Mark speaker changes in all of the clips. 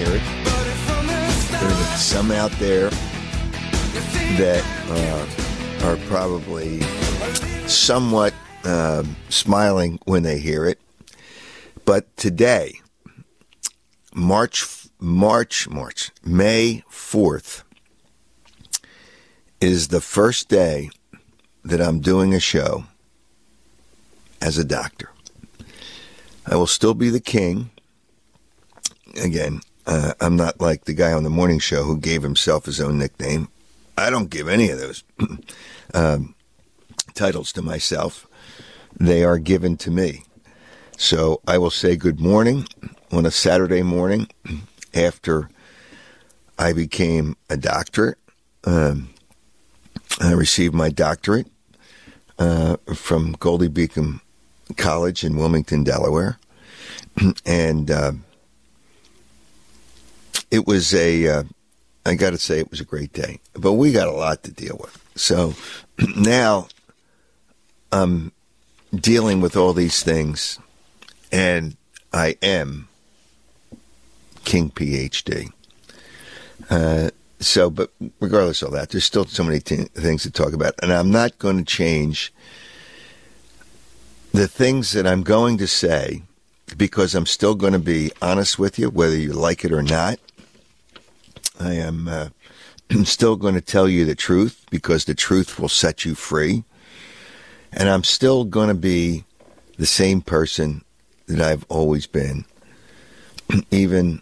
Speaker 1: hear it. There are some out there that are probably somewhat smiling when they hear it. But today, May 4th, is the first day that I'm doing a show as a doctor. I will still be the king. Again, I'm not like the guy on the morning show who gave himself his own nickname. I don't give any of those titles to myself. They are given to me. So I will say good morning on a Saturday morning after I became a doctorate. I received my doctorate from Goldie Beacom College in Wilmington, Delaware. And it was I got to say, it was a great day. But we got a lot to deal with. So now I'm dealing with all these things, and I am King PhD. But regardless of that, there's still so many things to talk about. And I'm not going to change the things that I'm going to say, because I'm still going to be honest with you, whether you like it or not. I am still going to tell you the truth, because the truth will set you free. And I'm still going to be the same person that I've always been, even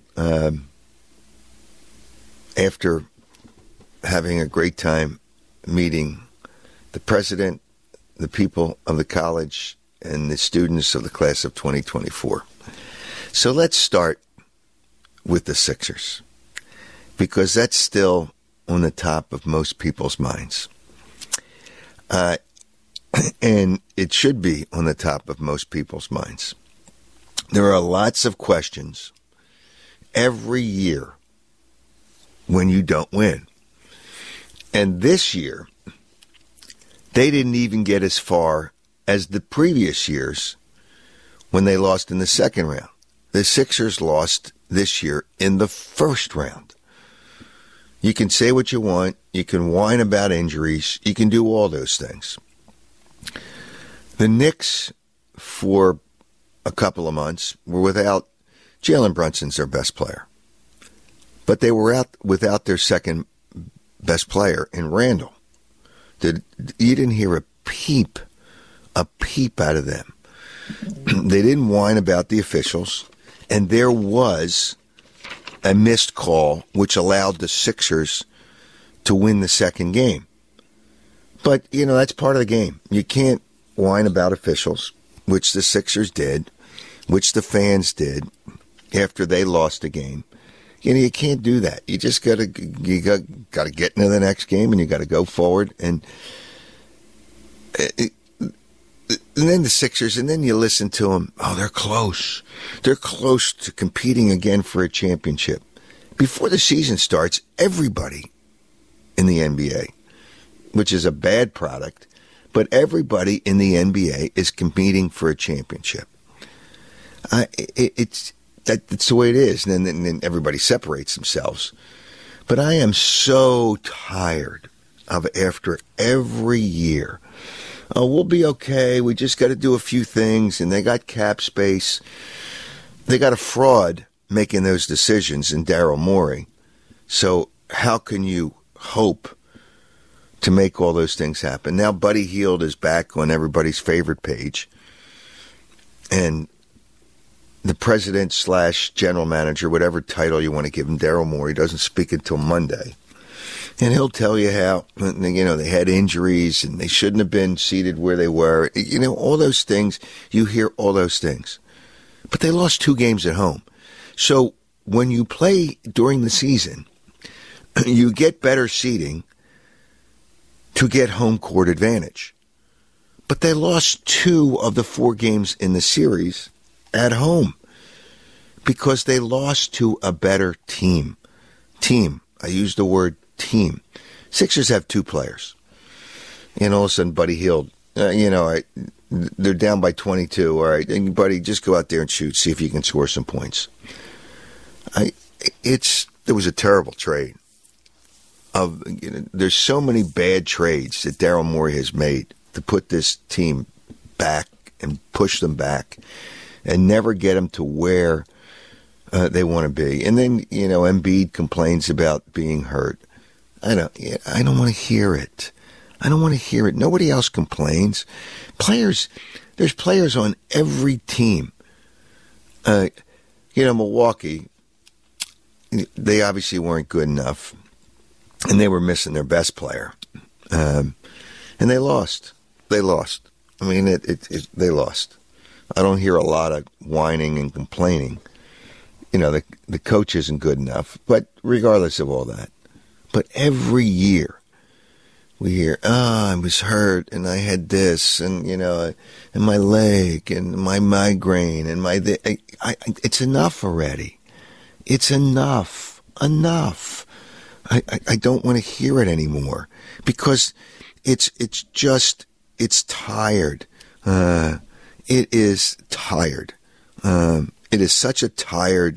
Speaker 1: after having a great time meeting the president, the people of the college, and the students of the class of 2024. So let's start with the Sixers, because that's still on the top of most people's minds. And it should be on the top of most people's minds. There are lots of questions every year when you don't win. And this year, they didn't even get as far as the previous years when they lost in the second round. The Sixers lost this year in the first round. You can say what you want. You can whine about injuries. You can do all those things. The Knicks, for a couple of months, were without Jalen Brunson's their best player. But they were out without their second best player in Randall. You didn't hear a peep out of them. They didn't whine about the officials, and there was a missed call which allowed the Sixers to win the second game. But, that's part of the game. You can't whine about officials, which the Sixers did, which the fans did after they lost the game. You can't do that. You just got to get into the next game, and you got to go forward. And then the Sixers, and then you listen to them. Oh, they're close. They're close to competing again for a championship. Before the season starts, everybody in the NBA, which is a bad product, but everybody in the NBA is competing for a championship. That's the way it is. And then everybody separates themselves. But I am so tired of, after every year, oh, we'll be okay. We just got to do a few things. And they got cap space. They got a fraud making those decisions in Daryl Morey. So how can you hope to make all those things happen? Now Buddy Hield is back on everybody's favorite page. And the president / general manager, whatever title you want to give him, Daryl Morey, doesn't speak until Monday. And he'll tell you how, they had injuries and they shouldn't have been seated where they were. All those things. You hear all those things. But they lost 2 games at home. So when you play during the season, you get better seating to get home court advantage. But they lost 2 of the 4 games in the series at home because they lost to a better team. I use the word team. Sixers have 2 players. And all of a sudden, Buddy Hield, they're down by 22. All right, and Buddy, just go out there and shoot. See if you can score some points. It was a terrible trade. There's so many bad trades that Daryl Morey has made to put this team back and push them back and never get them to where they want to be. And then, Embiid complains about being hurt. I don't want to hear it. I don't want to hear it. Nobody else complains. There's players on every team. Milwaukee, they obviously weren't good enough, and they were missing their best player. And they lost. They lost. I mean, they lost. I don't hear a lot of whining and complaining. The coach isn't good enough, but regardless of all that. But every year we hear, I was hurt and I had this and, and my leg and my migraine and it's enough already. It's enough. Enough. I don't want to hear it anymore because it's tired. It is tired. It is such a tired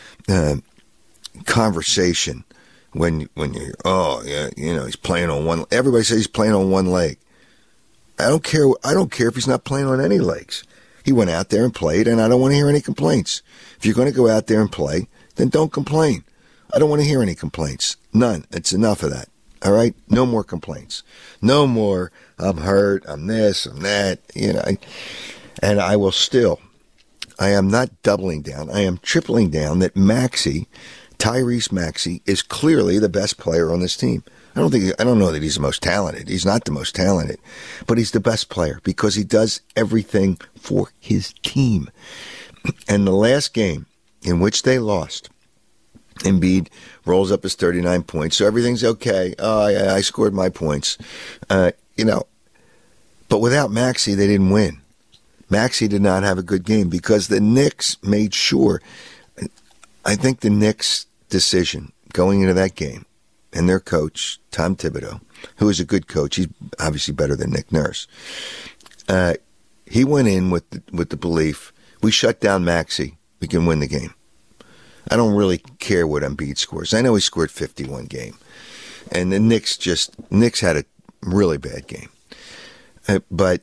Speaker 1: conversation when you're, he's playing on one. Everybody says he's playing on one leg. I don't care. I don't care if he's not playing on any legs. He went out there and played, and I don't want to hear any complaints. If you're going to go out there and play, then don't complain. I don't want to hear any complaints. None. It's enough of that. All right? No more complaints. No more, I'm hurt, I'm this, I'm that, And I am not doubling down. I am tripling down that Tyrese Maxey, is clearly the best player on this team. I don't know that he's the most talented. He's not the most talented, but he's the best player because he does everything for his team. And the last game in which they lost, Embiid rolls up his 39 points, so everything's okay. Oh, yeah, I scored my points. But without Maxey, they didn't win. Maxey did not have a good game because the Knicks made sure. I think the Knicks' decision going into that game, and their coach, Tom Thibodeau, who is a good coach, he's obviously better than Nick Nurse, he went in with the belief, we shut down Maxey, we can win the game. I don't really care what Embiid scores. I know he scored 51 game. And the Knicks had a really bad game. But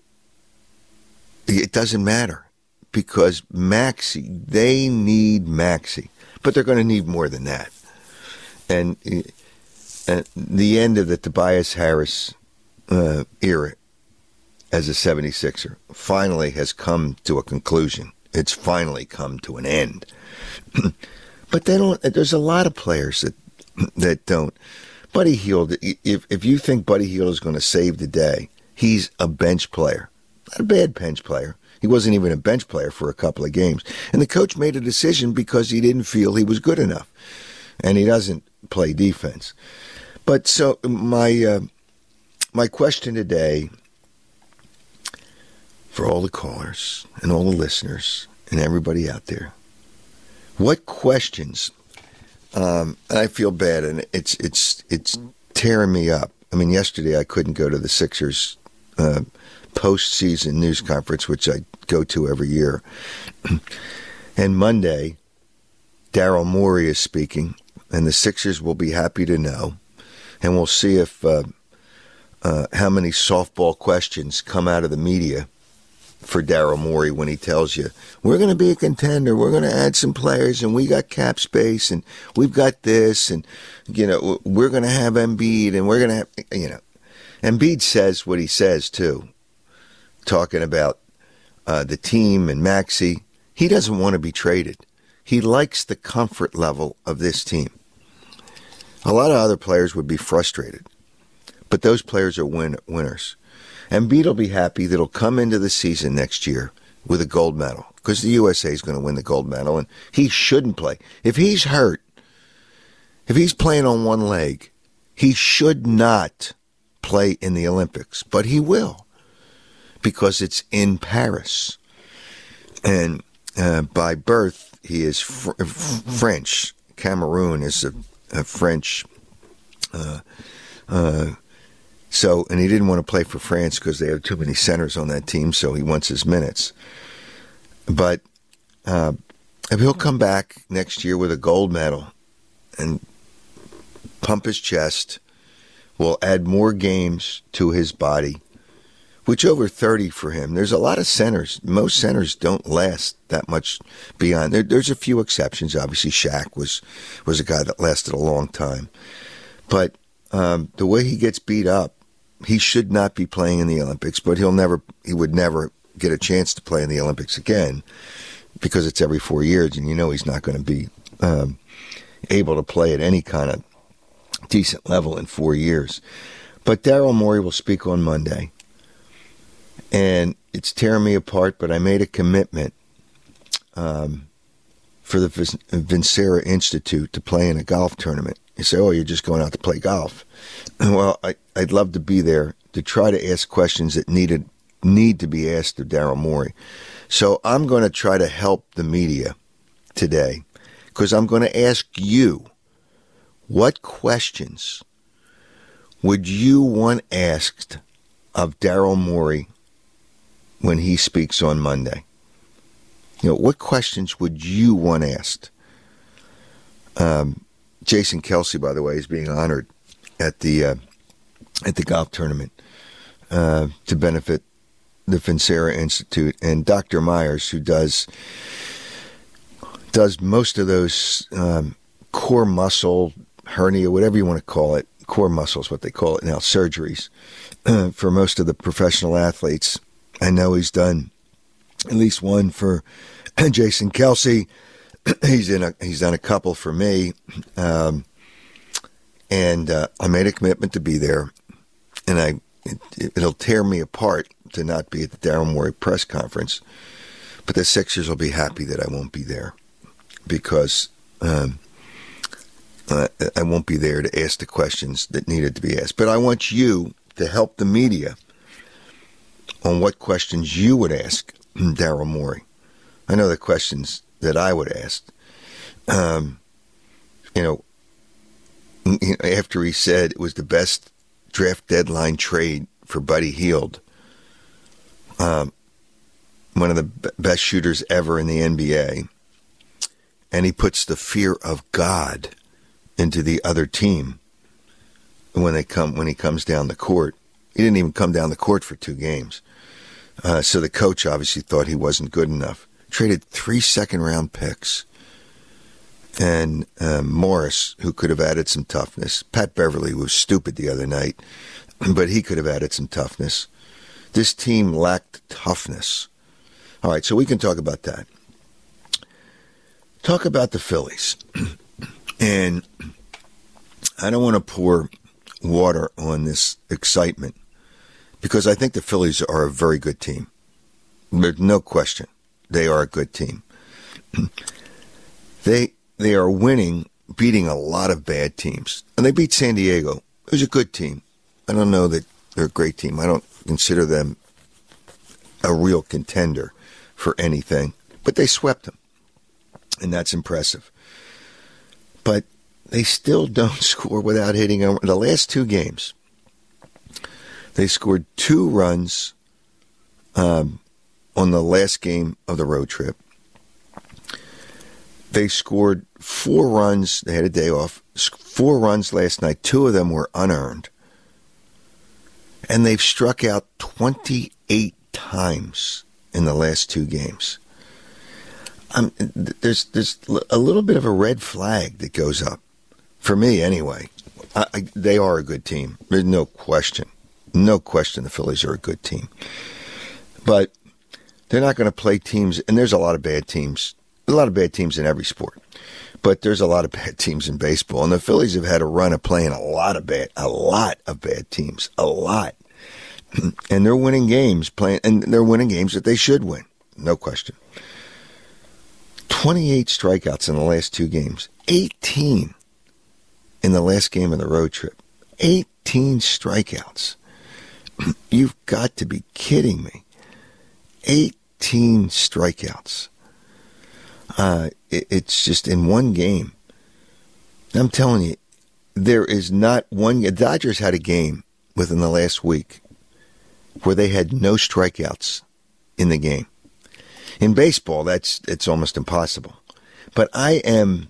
Speaker 1: it doesn't matter because Maxey, they need Maxey. But they're going to need more than that. And the end of the Tobias Harris era as a 76er finally has come to a conclusion. It's finally come to an end. But there's a lot of players that don't. Buddy Hield, if you think Buddy Hield is going to save the day, he's a bench player. Not a bad bench player. He wasn't even a bench player for a couple of games. And the coach made a decision because he didn't feel he was good enough. And he doesn't play defense. But so my question today for all the callers and all the listeners and everybody out there, what questions, and I feel bad, and it's tearing me up. I mean, yesterday I couldn't go to the Sixers postseason news conference, which I go to every year. And Monday, Daryl Morey is speaking, and the Sixers will be happy to know. And we'll see if how many softball questions come out of the media for Daryl Morey when he tells you, we're going to be a contender, we're going to add some players, and we got cap space, and we've got this, and, we're going to have Embiid, and we're going to have, Embiid says what he says, too, talking about the team and Maxey. He doesn't want to be traded. He likes the comfort level of this team. A lot of other players would be frustrated, but those players are winners. Embiid will be happy that he'll come into the season next year with a gold medal because the USA is going to win the gold medal, and he shouldn't play. If he's hurt, if he's playing on one leg, he should not play in the Olympics, but he will because it's in Paris. And by birth, he is French. Cameroon is a French. And he didn't want to play for France because they have too many centers on that team, so he wants his minutes. But if he'll come back next year with a gold medal and pump his chest, we'll add more games to his body, which over 30 for him. There's a lot of centers. Most centers don't last that much beyond. There's a few exceptions. Obviously, Shaq was a guy that lasted a long time. But the way he gets beat up, he should not be playing in the Olympics, but he would never get a chance to play in the Olympics again because it's every 4 years, and he's not going to be able to play at any kind of decent level in 4 years. But Daryl Morey will speak on Monday, and it's tearing me apart, but I made a commitment for the Vincera Institute to play in a golf tournament. You say, oh, you're just going out to play golf. Well, I'd love to be there to try to ask questions that need to be asked of Daryl Morey. So I'm going to try to help the media today because I'm going to ask you, what questions would you want asked of Daryl Morey when he speaks on Monday? What questions would you want asked? Jason Kelsey, by the way, is being honored at the golf tournament to benefit the Vincera Institute, and Dr. Myers, who does most of those core muscle hernia, whatever you want to call it. Core muscle is what they call it now, surgeries for most of the professional athletes. I know he's done at least one for Jason Kelsey. He's done a couple for me, and I made a commitment to be there, and it'll tear me apart to not be at the Daryl Morey press conference, but the Sixers will be happy that I won't be there because I won't be there to ask the questions that needed to be asked. But I want you to help the media on what questions you would ask Daryl Morey. I know the questions that I would ask. After he said it was the best draft deadline trade for Buddy Hield, one of the best shooters ever in the NBA, and he puts the fear of God into the other team when he comes down the court. He didn't even come down the court for 2 games. So the coach obviously thought he wasn't good enough. Traded 3 second-round picks. And Morris, who could have added some toughness. Pat Beverly was stupid the other night, but he could have added some toughness. This team lacked toughness. All right, so we can talk about that. Talk about the Phillies. And I don't want to pour water on this excitement because I think the Phillies are a very good team. There's no question. They are a good team. They are winning, beating a lot of bad teams. And they beat San Diego. It was a good team. I don't know that they're a great team. I don't consider them a real contender for anything. But they swept them. And that's impressive. But they still don't score without hitting them. The last 2 games, they scored 2 runs on the last game of the road trip. They scored 4 runs. They had a day off. 4 runs last night. 2 of them were unearned. And they've struck out 28 times in the last 2 games. There's a little bit of a red flag that goes up. For me, anyway. They are a good team. There's no question. No question the Phillies are a good team. But they're not going to play teams, and there's a lot of bad teams. A lot of bad teams in every sport. But there's a lot of bad teams in baseball. And the Phillies have had a run of playing a lot of bad teams. A lot. And they're winning games, and they're winning games that they should win. No question. 28 strikeouts in the last 2 games. 18 in the last game of the road trip. 18 strikeouts. You've got to be kidding me. 18 strikeouts. It's just in one game. I'm telling you, there is not one. The Dodgers had a game within the last week where they had no strikeouts in the game. In baseball, it's almost impossible. But I'm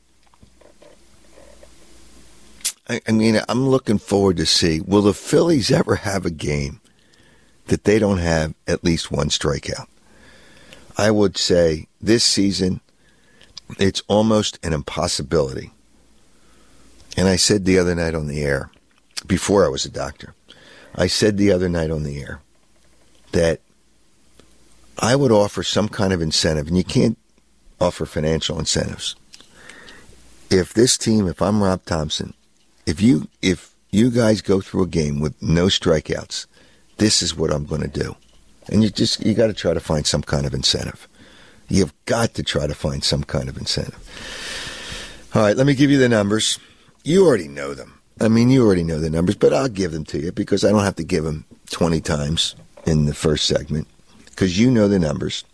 Speaker 1: looking forward to see, will the Phillies ever have a game that they don't have at least one strikeout? I would say this season, it's almost an impossibility. And I said the other night on the air, before I was a doctor, I said the other night on the air that I would offer some kind of incentive, and you can't offer financial incentives. If this team, if I'm Rob Thompson, if you guys go through a game with no strikeouts, this is what I'm going to do. And you got to try to find some kind of incentive. You've got to try to find some kind of incentive. All right, let me give you the numbers. You already know them. You already know the numbers, but I'll give them to you because I don't have to give them 20 times in the first segment because you know the numbers.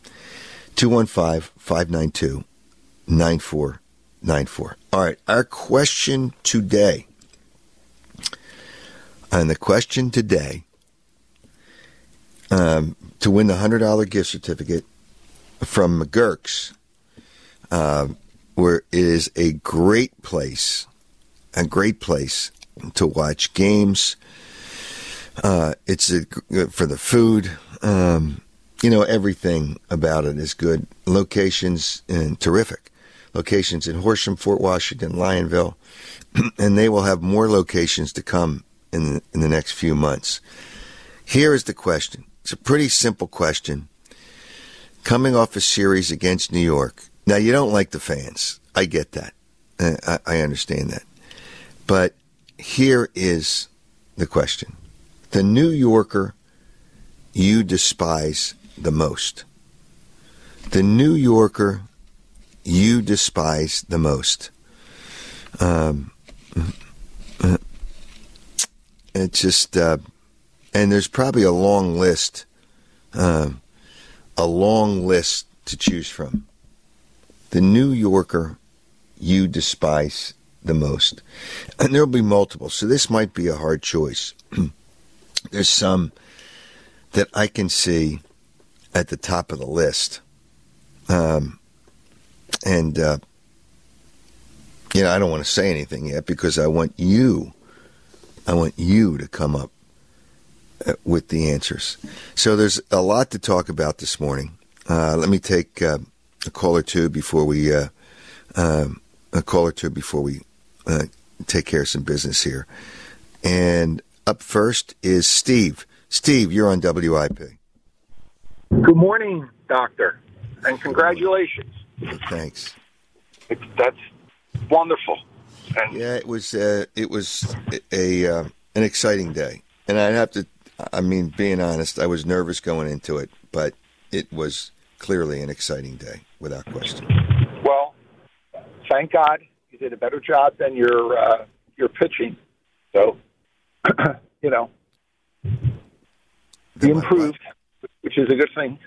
Speaker 1: 215-592-9494. All right, our question today. And the question today, to win the $100 gift certificate from McGurk's, where it is a great place to watch games. It's for the food. Everything about it is good. Locations and terrific. Locations in Horsham, Fort Washington, Lionville, and they will have more locations to come in the next few months. Here is the question. It's a pretty simple question. Coming off a series against New York. Now, you don't like the fans. I get that. I understand that. But here is the question. The New Yorker you despise the most. The New Yorker you despise the most. It's just, and there's probably a long list to choose from. The New Yorker you despise the most. And there'll be multiple, so this might be a hard choice. There's some that I can see at the top of the list. I don't want to say anything yet because I want you to come up with the answers. So there's a lot to talk about this morning. Let me take a call or two before we take care of some business here. And up first is Steve. Steve, you're on WIP.
Speaker 2: Good morning, Doctor, and congratulations.
Speaker 1: Thanks.
Speaker 2: That's wonderful. And
Speaker 1: yeah, it was an exciting day, and being honest, I was nervous going into it, but it was clearly an exciting day, without question.
Speaker 2: Well, thank God you did a better job than your pitching. So, you improved, which is a good thing.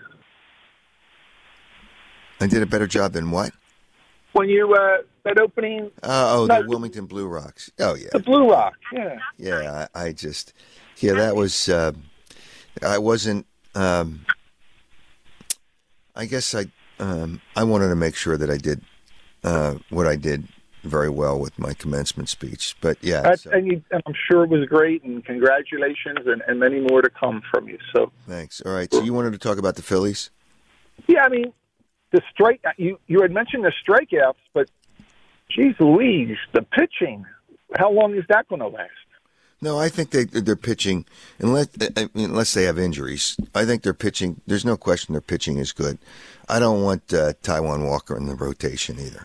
Speaker 1: I did a better job than what?
Speaker 2: When you that opening.
Speaker 1: The Wilmington Blue Rocks. Oh yeah,
Speaker 2: the Blue Rocks. Yeah.
Speaker 1: Yeah, that was. I wasn't. I guess I wanted to make sure that I did what I did very well with my commencement speech. But yeah,
Speaker 2: and I'm sure it was great. And congratulations, and many more to come from you. So
Speaker 1: thanks. All right. So you wanted to talk about the Phillies?
Speaker 2: Yeah, the strike. You had mentioned the strikeouts, but geez Louise, the pitching. How long is that going to last?
Speaker 1: No, I think they're pitching, unless they have injuries. I think they're pitching. There's no question their pitching is good. I don't want Taijuan Walker in the rotation either.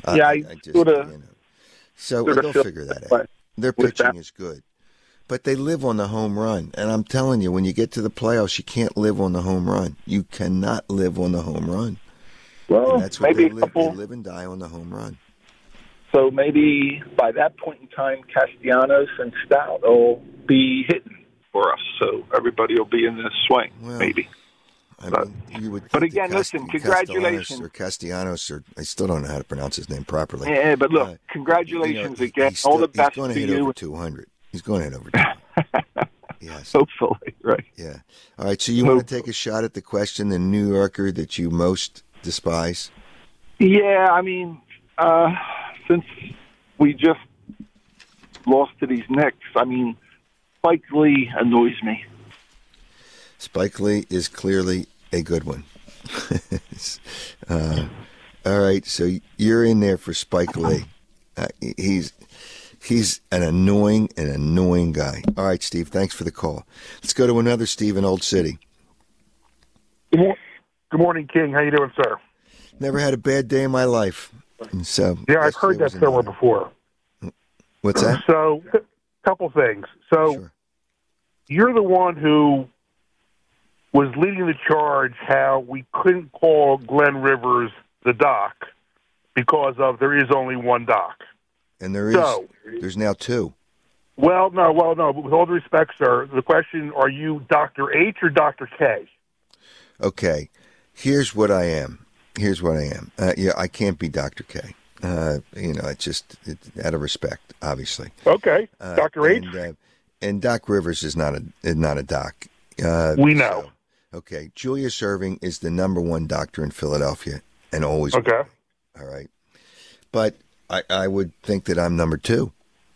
Speaker 1: So they'll figure that out. Their pitching is good. But they live on the home run. And I'm telling you, when you get to the playoffs, you can't live on the home run. You cannot live on the home run.
Speaker 2: Well,
Speaker 1: and that's what
Speaker 2: maybe
Speaker 1: they live and die on the home run.
Speaker 2: So maybe by that point in time, Castellanos and Stout will be hitting for us. So everybody will be in the swing, maybe.
Speaker 1: You would.
Speaker 2: But again, listen, congratulations.
Speaker 1: Castellanos, I still don't know how to pronounce his name properly.
Speaker 2: Yeah, but look, congratulations again. All the best to you.
Speaker 1: He's going to hit over 200. He's going to hit over 200. Yes.
Speaker 2: Hopefully, right.
Speaker 1: Yeah. All right, so you want to take a shot at the question, the New Yorker that you most despise?
Speaker 2: Yeah, I mean, since we just lost to these Knicks, I mean, Spike Lee annoys me.
Speaker 1: Spike Lee is clearly a good one. All right, so you're in there for Spike Lee. He's an annoying guy. All right, Steve, thanks for the call. Let's go to another Steve in Old City.
Speaker 3: Good morning, King. How you doing, sir?
Speaker 1: Never had a bad day in my life. And so
Speaker 3: yeah, I've heard that somewhere before.
Speaker 1: What's that?
Speaker 3: So, a couple things. So,
Speaker 1: Sure.
Speaker 3: You're the one who was leading the charge how we couldn't call Glenn Rivers the Doc because of there is only one Doc.
Speaker 1: And there's now two.
Speaker 3: Well, no. With all due respect, sir, the question, are you Dr. H or Dr. K?
Speaker 1: Okay, here's what I am. Yeah, I can't be Dr. K. It's out of respect, obviously.
Speaker 3: Okay, Dr. H?
Speaker 1: And Doc Rivers is not a doc.
Speaker 3: We know.
Speaker 1: Okay, Julius Erving is the number one doctor in Philadelphia, and always
Speaker 3: okay.
Speaker 1: Will be. All right, but I would think that I'm number two.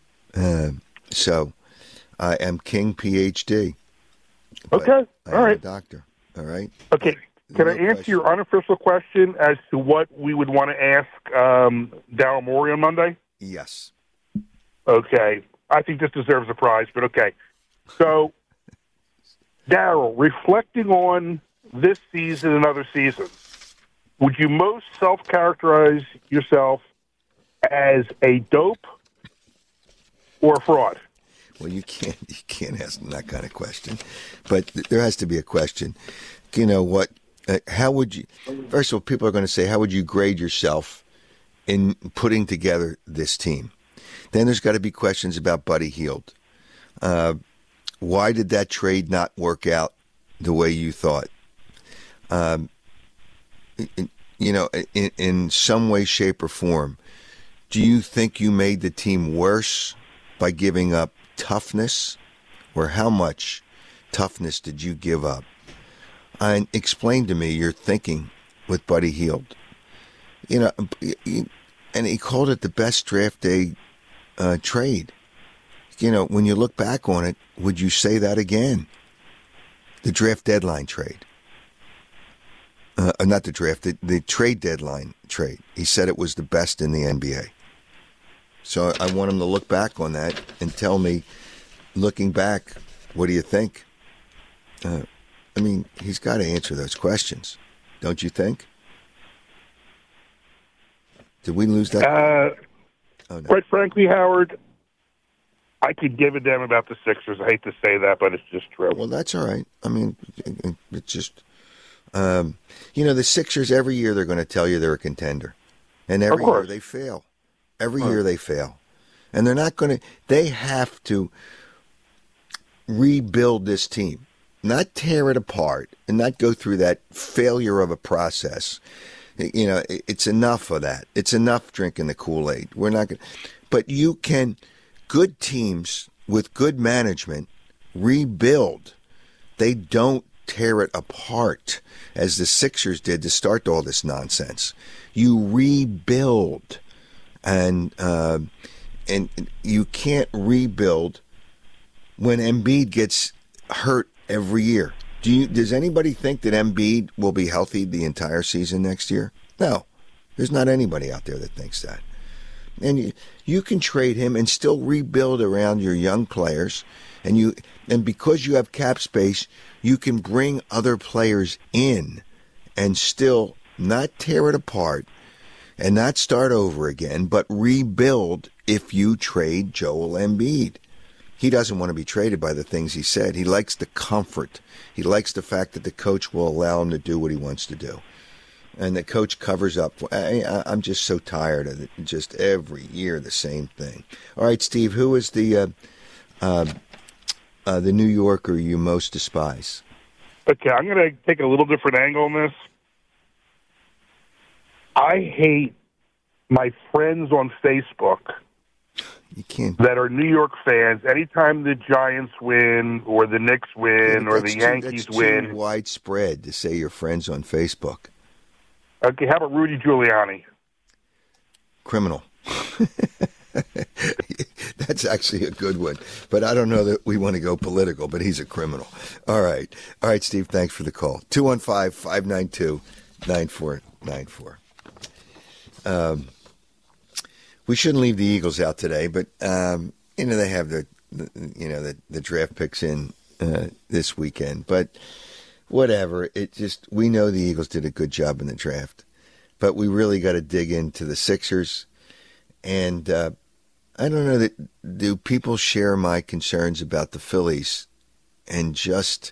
Speaker 1: So I am King PhD.
Speaker 3: Okay, all right,
Speaker 1: a doctor. All right.
Speaker 3: Okay, can I answer your unofficial question as to what we would want to ask Daryl Morey on Monday?
Speaker 1: Yes.
Speaker 3: Okay, I think this deserves a prize, but okay. So, Daryl, reflecting on this season and other seasons, would you most self-characterize yourself as a dope or a fraud?
Speaker 1: Well, you can't ask them that kind of question, but there has to be a question. You know what? How would you? First of all, people are going to say, "How would you grade yourself in putting together this team?" Then there's got to be questions about Buddy Hield. Why did that trade not work out the way you thought? In some way, shape, or form, do you think you made the team worse by giving up toughness, or how much toughness did you give up? And explain to me your thinking with Buddy Hield. And he called it the best draft day trade. When you look back on it, would you say that again? The draft deadline trade. Not the draft, the trade deadline trade. He said it was the best in the NBA. So I want him to look back on that and tell me, looking back, what do you think? He's got to answer those questions, don't you think? Did we lose that?
Speaker 3: Oh, no. Quite frankly, Howard, I could give a damn about the Sixers. I hate to say that, but it's just true.
Speaker 1: Well, that's all right. It's just, the Sixers, every year they're going to tell you they're a contender. And every year they fail. Every year they fail. And they're not going to, they have to rebuild this team, not tear it apart and not go through that failure of a process. It's enough of that. It's enough drinking the Kool-Aid. We're not going to, but you can, good teams with good management rebuild. They don't tear it apart as the Sixers did to start all this nonsense. You rebuild. And you can't rebuild when Embiid gets hurt every year. Does anybody think that Embiid will be healthy the entire season next year? No. There's not anybody out there that thinks that. And you can trade him and still rebuild around your young players. And because you have cap space, you can bring other players in and still not tear it apart and not start over again, but rebuild if you trade Joel Embiid. He doesn't want to be traded by the things he said. He likes the comfort. He likes the fact that the coach will allow him to do what he wants to do. And the coach covers up. I'm just so tired of it. Just every year the same thing. All right, Steve, who is the New Yorker you most despise?
Speaker 3: Okay, I'm going to take a little different angle on this. I hate my friends on Facebook that are New York fans. Anytime the Giants win or the Knicks win or the Yankees win.
Speaker 1: That's too widespread to say your friends on Facebook.
Speaker 3: Okay, how about Rudy Giuliani?
Speaker 1: Criminal. That's actually a good one. But I don't know that we want to go political, but he's a criminal. All right. All right, Steve, thanks for the call. 215-592-9494. We shouldn't leave the Eagles out today, but, they have the draft picks in this weekend. But whatever. We know the Eagles did a good job in the draft. But we really got to dig into the Sixers. And I don't know do people share my concerns about the Phillies and just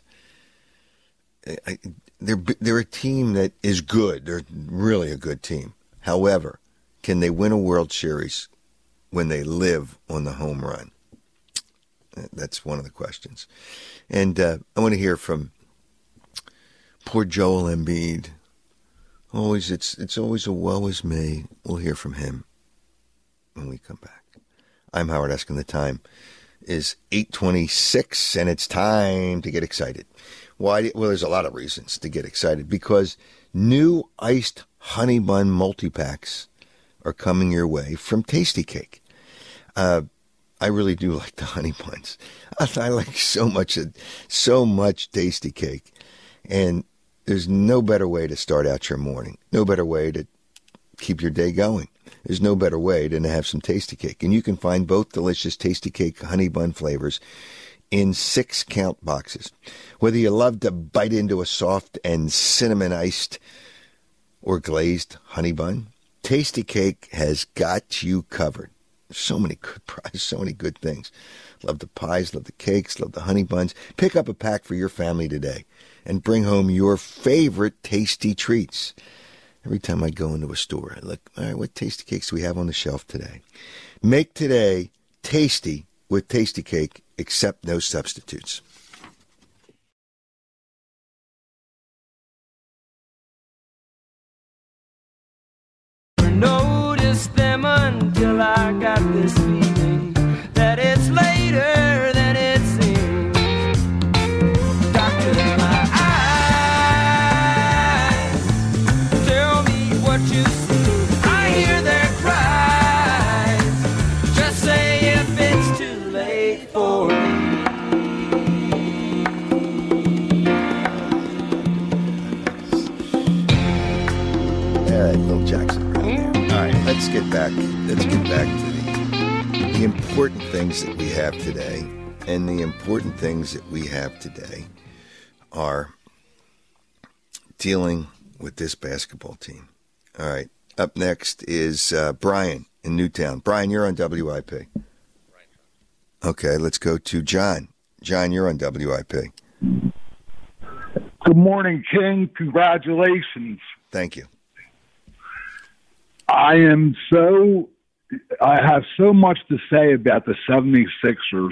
Speaker 1: they're a team that is good. They're really a good team. However, can they win a World Series when they live on the home run? That's one of the questions. And I want to hear from poor Joel Embiid. It's always a woe is me. We'll hear from him when we come back. I'm Howard Eskin. The time is 8:26, and it's time to get excited. Why? Well, there's a lot of reasons to get excited. Because new iced honey bun multi-packs are coming your way from Tasty Cake. I really do like the honey buns. I like so much Tasty Cake. And there's no better way to start out your morning. No better way to keep your day going. There's no better way than to have some Tasty Cake. And you can find both delicious Tasty Cake honey bun flavors in 6-count boxes. Whether you love to bite into a soft and cinnamon iced or glazed honey bun, Tasty Cake has got you covered. So many good pies, so many good things. Love the pies, love the cakes, love the honey buns. Pick up a pack for your family today and bring home your favorite tasty treats. Every time I go into a store, I look, all right, what Tasty Cakes do we have on the shelf today? Make today tasty with Tasty Cake, except no substitutes.
Speaker 4: Notice them until I got this feeling that it's later than it seems. Doctor, my eyes tell me what you see. I hear their cries. Just say if it's too late for me.
Speaker 1: All right, Lil Jackson. All right, let's get back to the important things that we have today. And the important things that we have today are dealing with this basketball team. All right, up next is Brian in Newtown. Brian, you're on WIP. Okay, let's go to John. John, you're on WIP.
Speaker 5: Good morning, King. Congratulations.
Speaker 1: Thank you.
Speaker 5: I have so much to say about the 76ers.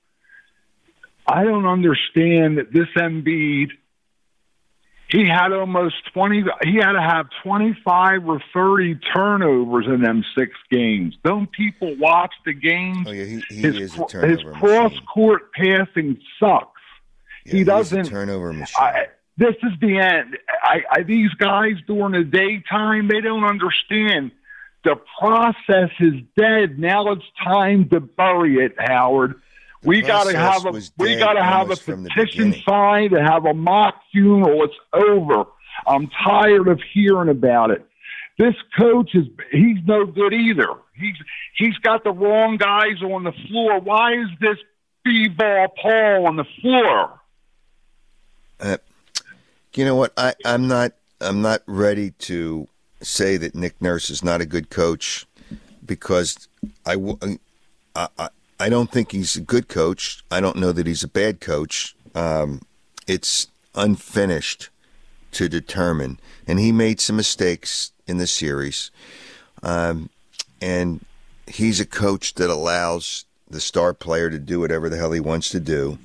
Speaker 5: I don't understand that this Embiid, he had to have 25 or 30 turnovers in them 6 games. Don't people watch the games?
Speaker 1: Oh, yeah, he is a turnover
Speaker 5: His cross-court passing sucks.
Speaker 1: Yeah,
Speaker 5: he doesn't.
Speaker 1: He's a turnover machine.
Speaker 5: This is the end. These guys during the daytime, they don't understand. The process is dead. Now it's time to bury it, Howard. We got to have a petition signed to have a mock funeral. It's over. I'm tired of hearing about it. This coach he's no good either. He's got the wrong guys on the floor. Why is this B-ball Paul on the floor?
Speaker 1: You know what? I'm not ready to say that Nick Nurse is not a good coach because I don't think he's a good coach. I don't know that he's a bad coach. It's unfinished to determine, and he made some mistakes in the series. And he's a coach that allows the star player to do whatever the hell he wants to do.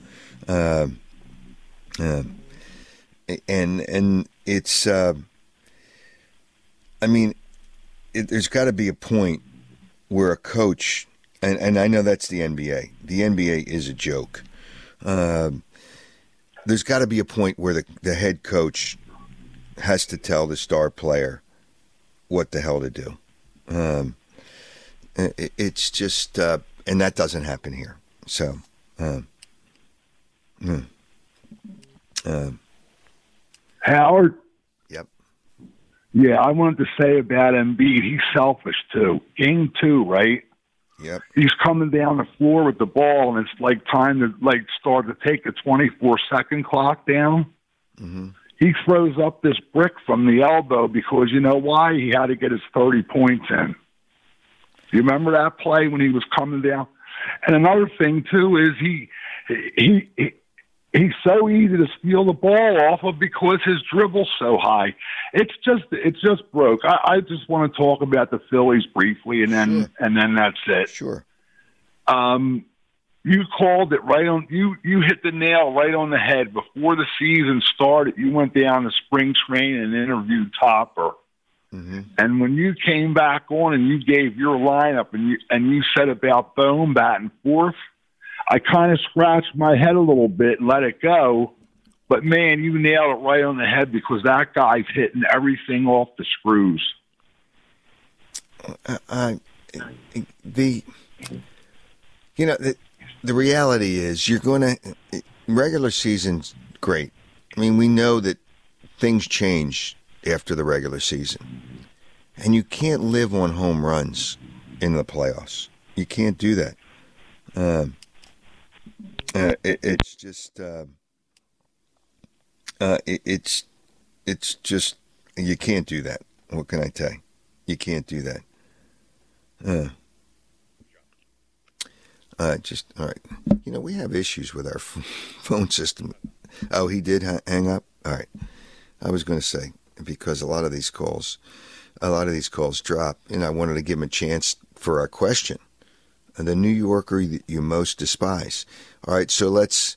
Speaker 1: And it's, there's got to be a point where a coach, and I know that's the NBA. The NBA is a joke. There's got to be a point where the head coach has to tell the star player, what the hell to do. It's just, and that doesn't happen here. So,
Speaker 5: Howard?
Speaker 1: Yep.
Speaker 5: Yeah, I wanted to say about Embiid, he's selfish too. Game 2, right?
Speaker 1: Yep.
Speaker 5: He's coming down the floor with the ball, and it's like time to start to take the 24-second clock down.
Speaker 1: Mm-hmm.
Speaker 5: He throws up this brick from the elbow because you know why? He had to get his 30 points in. You remember that play when he was coming down? And another thing too is he's so easy to steal the ball off of because his dribble's so high. It's just broke. I just want to talk about the Phillies briefly, and then that's it.
Speaker 1: Sure.
Speaker 5: You called it right on. You hit the nail right on the head. Before the season started, you went down to spring training and interviewed Topper.
Speaker 1: Mm-hmm.
Speaker 5: And when you came back on and you gave your lineup and you said about Bohm batting fourth, I kind of scratched my head a little bit and let it go. But, man, you nailed it right on the head because that guy's hitting everything off the screws.
Speaker 1: The reality is regular season's great. I mean, we know that things change after the regular season. And you can't live on home runs in the playoffs. You can't do that. It's just you can't do that. What can I tell you? You can't do that. All right. We have issues with our phone system. Oh, he did hang up? All right. I was going to say, because a lot of these calls drop, and I wanted to give him a chance for our question. The New Yorker that you most despise. All right, so let's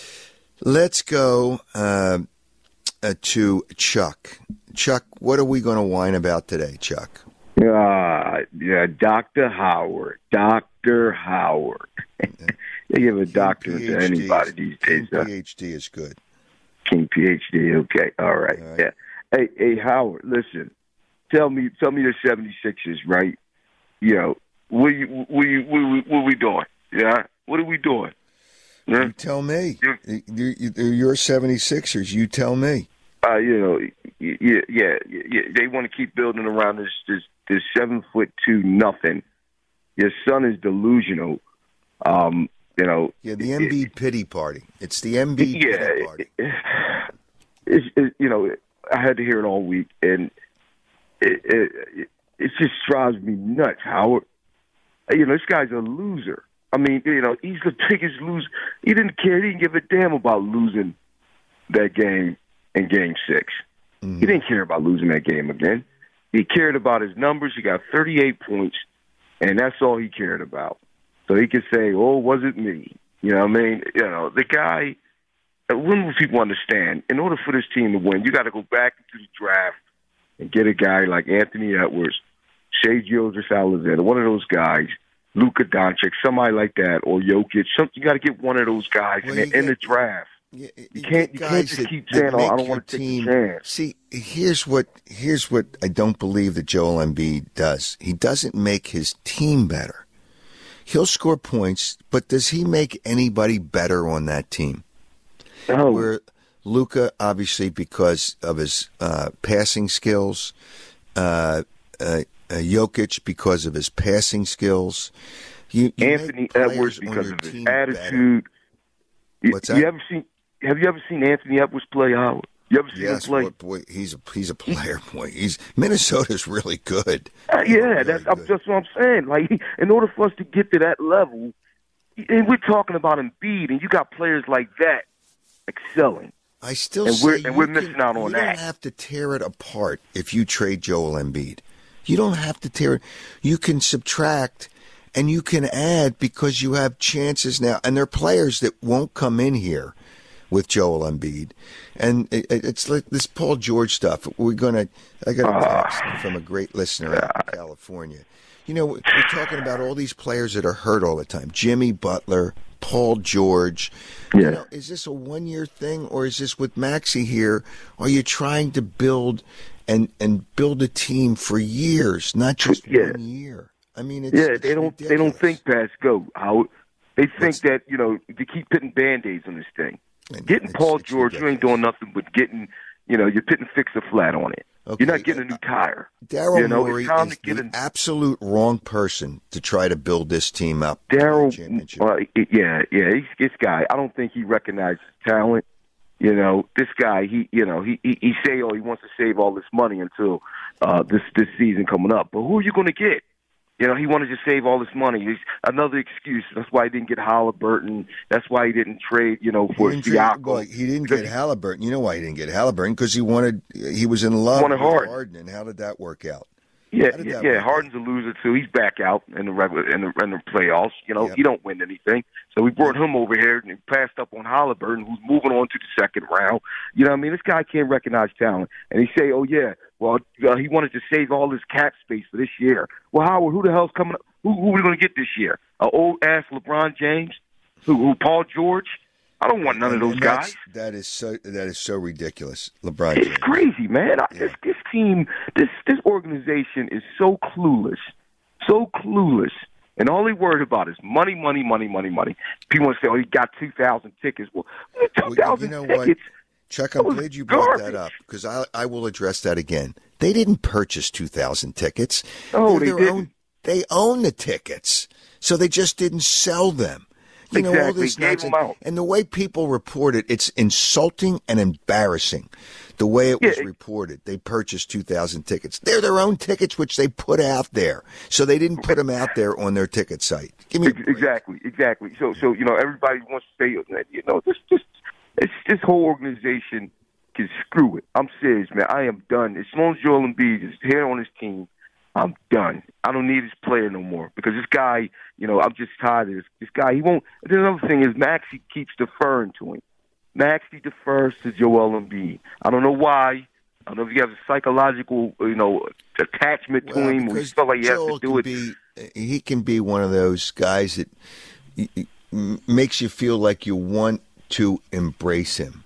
Speaker 1: go to Chuck. Chuck, what are we going to whine about today, Chuck?
Speaker 6: Dr. Howard. Dr. Howard. They give a doctor to anybody these days.
Speaker 1: King PhD is good.
Speaker 6: King PhD, okay. All right. Yeah. Hey, Howard, listen. Tell me the 76ers, right? What are we doing? Yeah? What are we doing?
Speaker 1: Yeah? You tell me. You're 76ers. You tell me.
Speaker 6: Yeah. They want to keep building around this 7'2" nothing. Your son is delusional.
Speaker 1: Yeah, the Embiid pity party. It's the Embiid pity party.
Speaker 6: I had to hear it all week, and it just drives me nuts, Howard. This guy's a loser. I mean, he's the biggest loser. He didn't care. He didn't give a damn about losing that game in Game 6. Mm-hmm. He didn't care about losing that game again. He cared about his numbers. He got 38 points, and that's all he cared about. So he could say, oh, was it me? You know what I mean? The guy, when will people understand? In order for this team to win, you got to go back into the draft and get a guy like Anthony Edwards, Shai Gilgeous-Alexander, one of those guys, Luka Doncic, somebody like that, or Jokic. You got to get one of those guys in the draft. You can't just keep saying, "Oh, I don't want to take a chance."
Speaker 1: See, here's what I don't believe that Joel Embiid does. He doesn't make his team better. He'll score points, but does he make anybody better on that team?
Speaker 6: No.
Speaker 1: Where Luka, obviously, because of his passing skills, Jokic because of his passing skills.
Speaker 6: Anthony Edwards because of his attitude.
Speaker 1: What's that?
Speaker 6: Have you ever seen Anthony Edwards play, Howard? You ever seen him play?
Speaker 1: Boy, he's a player. Boy, Minnesota's really good.
Speaker 6: That's what I'm saying. Like, in order for us to get to that level, and we're talking about Embiid, and you got players like that excelling.
Speaker 1: I still
Speaker 6: we're missing out on that.
Speaker 1: You don't have to tear it apart if you trade Joel Embiid. You don't have to tear it. You can subtract and you can add because you have chances now. And there are players that won't come in here with Joel Embiid. And it's like this Paul George stuff. I got a text from a great listener out in California. We're talking about all these players that are hurt all the time. Jimmy Butler, Paul George.
Speaker 6: Yeah.
Speaker 1: Is this a one-year thing or is this with Maxey here? Are you trying to build and build a team for years, not just 1 year. I mean, it's
Speaker 6: they don't think past go. They think that to keep putting Band-Aids on this thing. Getting Paul George, you ain't doing nothing but getting, you're putting fixer flat on it. Okay. You're not getting a new tire.
Speaker 1: Daryl Morey is the absolute wrong person to try to build this team up.
Speaker 6: Daryl, this guy, I don't think he recognizes talent. This guy, he say, he wants to save all this money until this season coming up. But who are you going to get? He wanted to save all this money. It's another excuse. That's why he didn't get Halliburton. That's why he didn't trade, for Siakam.
Speaker 1: Well, he didn't get Halliburton. You know why he didn't get Halliburton? Because he was in love with Harden. And how did that work out?
Speaker 6: Harden's a loser too. He's back out in the playoffs. He don't win anything. So we brought him over here and passed up on Halliburton, who's moving on to the second round. This guy can't recognize talent. And he say, he wanted to save all his cap space for this year. Well, Howard, who the hell's coming up? Who are we going to get this year? Old ass LeBron James? Who Paul George? I don't want none of those guys.
Speaker 1: That is so ridiculous, LeBron James.
Speaker 6: It's crazy, man. This team, this organization is so clueless, and all they worried about is money. People want to say, he got 2,000 tickets. Well, 2,000 tickets.
Speaker 1: What? Chuck, I'm glad you brought that up because I will address that again. They didn't purchase 2,000 tickets.
Speaker 6: No, they didn't.
Speaker 1: They own the tickets, so they just didn't sell them. All this nonsense. And the way people report it, it's insulting and embarrassing. The way it was reported, they purchased 2,000 tickets. They're their own tickets, which they put out there. So they didn't put them out there on their ticket site. Give me
Speaker 6: exactly. So everybody wants to say, this whole organization can screw it. I'm serious, man. I am done. As long as Joel Embiid is here on his team, I'm done. I don't need his player no more because this guy, I'm just tired of this guy. He won't. The other thing is Maxey keeps deferring to him. Maxey defers to Joel Embiid. I don't know why. I don't know if he has a psychological, attachment to him. We feel like he has to do it.
Speaker 1: He can be one of those guys that makes you feel like you want to embrace him.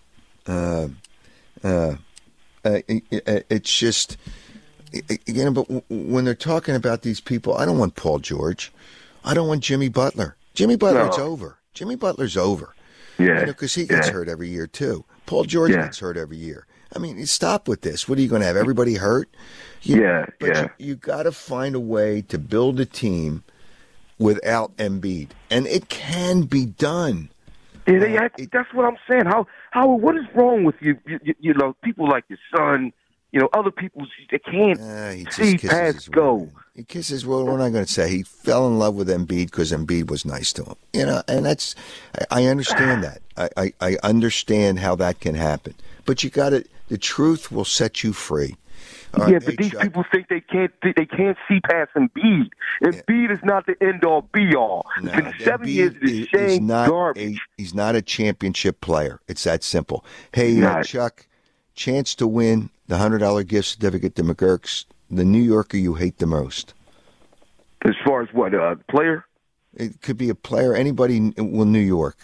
Speaker 1: It's just. But when they're talking about these people, I don't want Paul George. I don't want Jimmy Butler. Jimmy Butler's over. Jimmy Butler's over.
Speaker 6: Yeah.
Speaker 1: Because he gets hurt every year, too. Paul George gets hurt every year. I mean, stop with this. What are you going to have? Everybody hurt? You got to find a way to build a team without Embiid. And it can be done.
Speaker 6: Yeah, that's what I'm saying. Howard, what is wrong with you? People like your son, other people, they can't see past go.
Speaker 1: He kisses, what am I going to say? He fell in love with Embiid because Embiid was nice to him. And that's, I understand that. I understand how that can happen. But the truth will set you free.
Speaker 6: But these people think they can't see past Embiid. Embiid is not the end-all, be-all.
Speaker 1: No,
Speaker 6: it's been 7 years of this shame garbage.
Speaker 1: He's not a championship player. It's that simple. Hey, Chuck, chance to win the $100 gift certificate to McGurk's, the New Yorker you hate the most.
Speaker 6: As far as what, player?
Speaker 1: It could be a player, anybody in New York.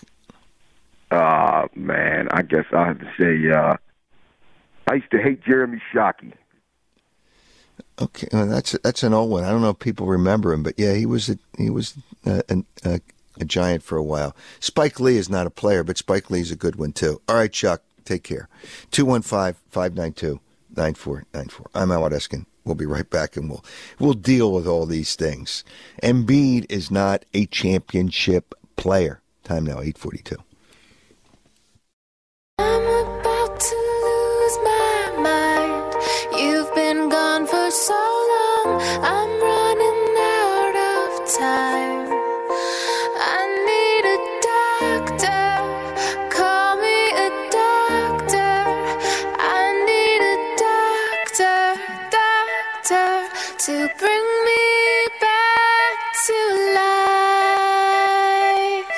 Speaker 6: Man, I guess I have to say I used to hate Jeremy Shockey.
Speaker 1: Okay, well, that's an old one. I don't know if people remember him, but yeah, he was a giant for a while. Spike Lee is not a player, but Spike Lee's a good one too. All right, Chuck, take care. 215-592-9494. I'm Howard Eskin. We'll be right back, and we'll deal with all these things. Embiid is not a championship player. Time now, 8:42.
Speaker 7: I'm about to lose my mind. You've been gone for so long. I'm running out of time. I need a doctor. Call me a doctor. I need a doctor to bring me back to life.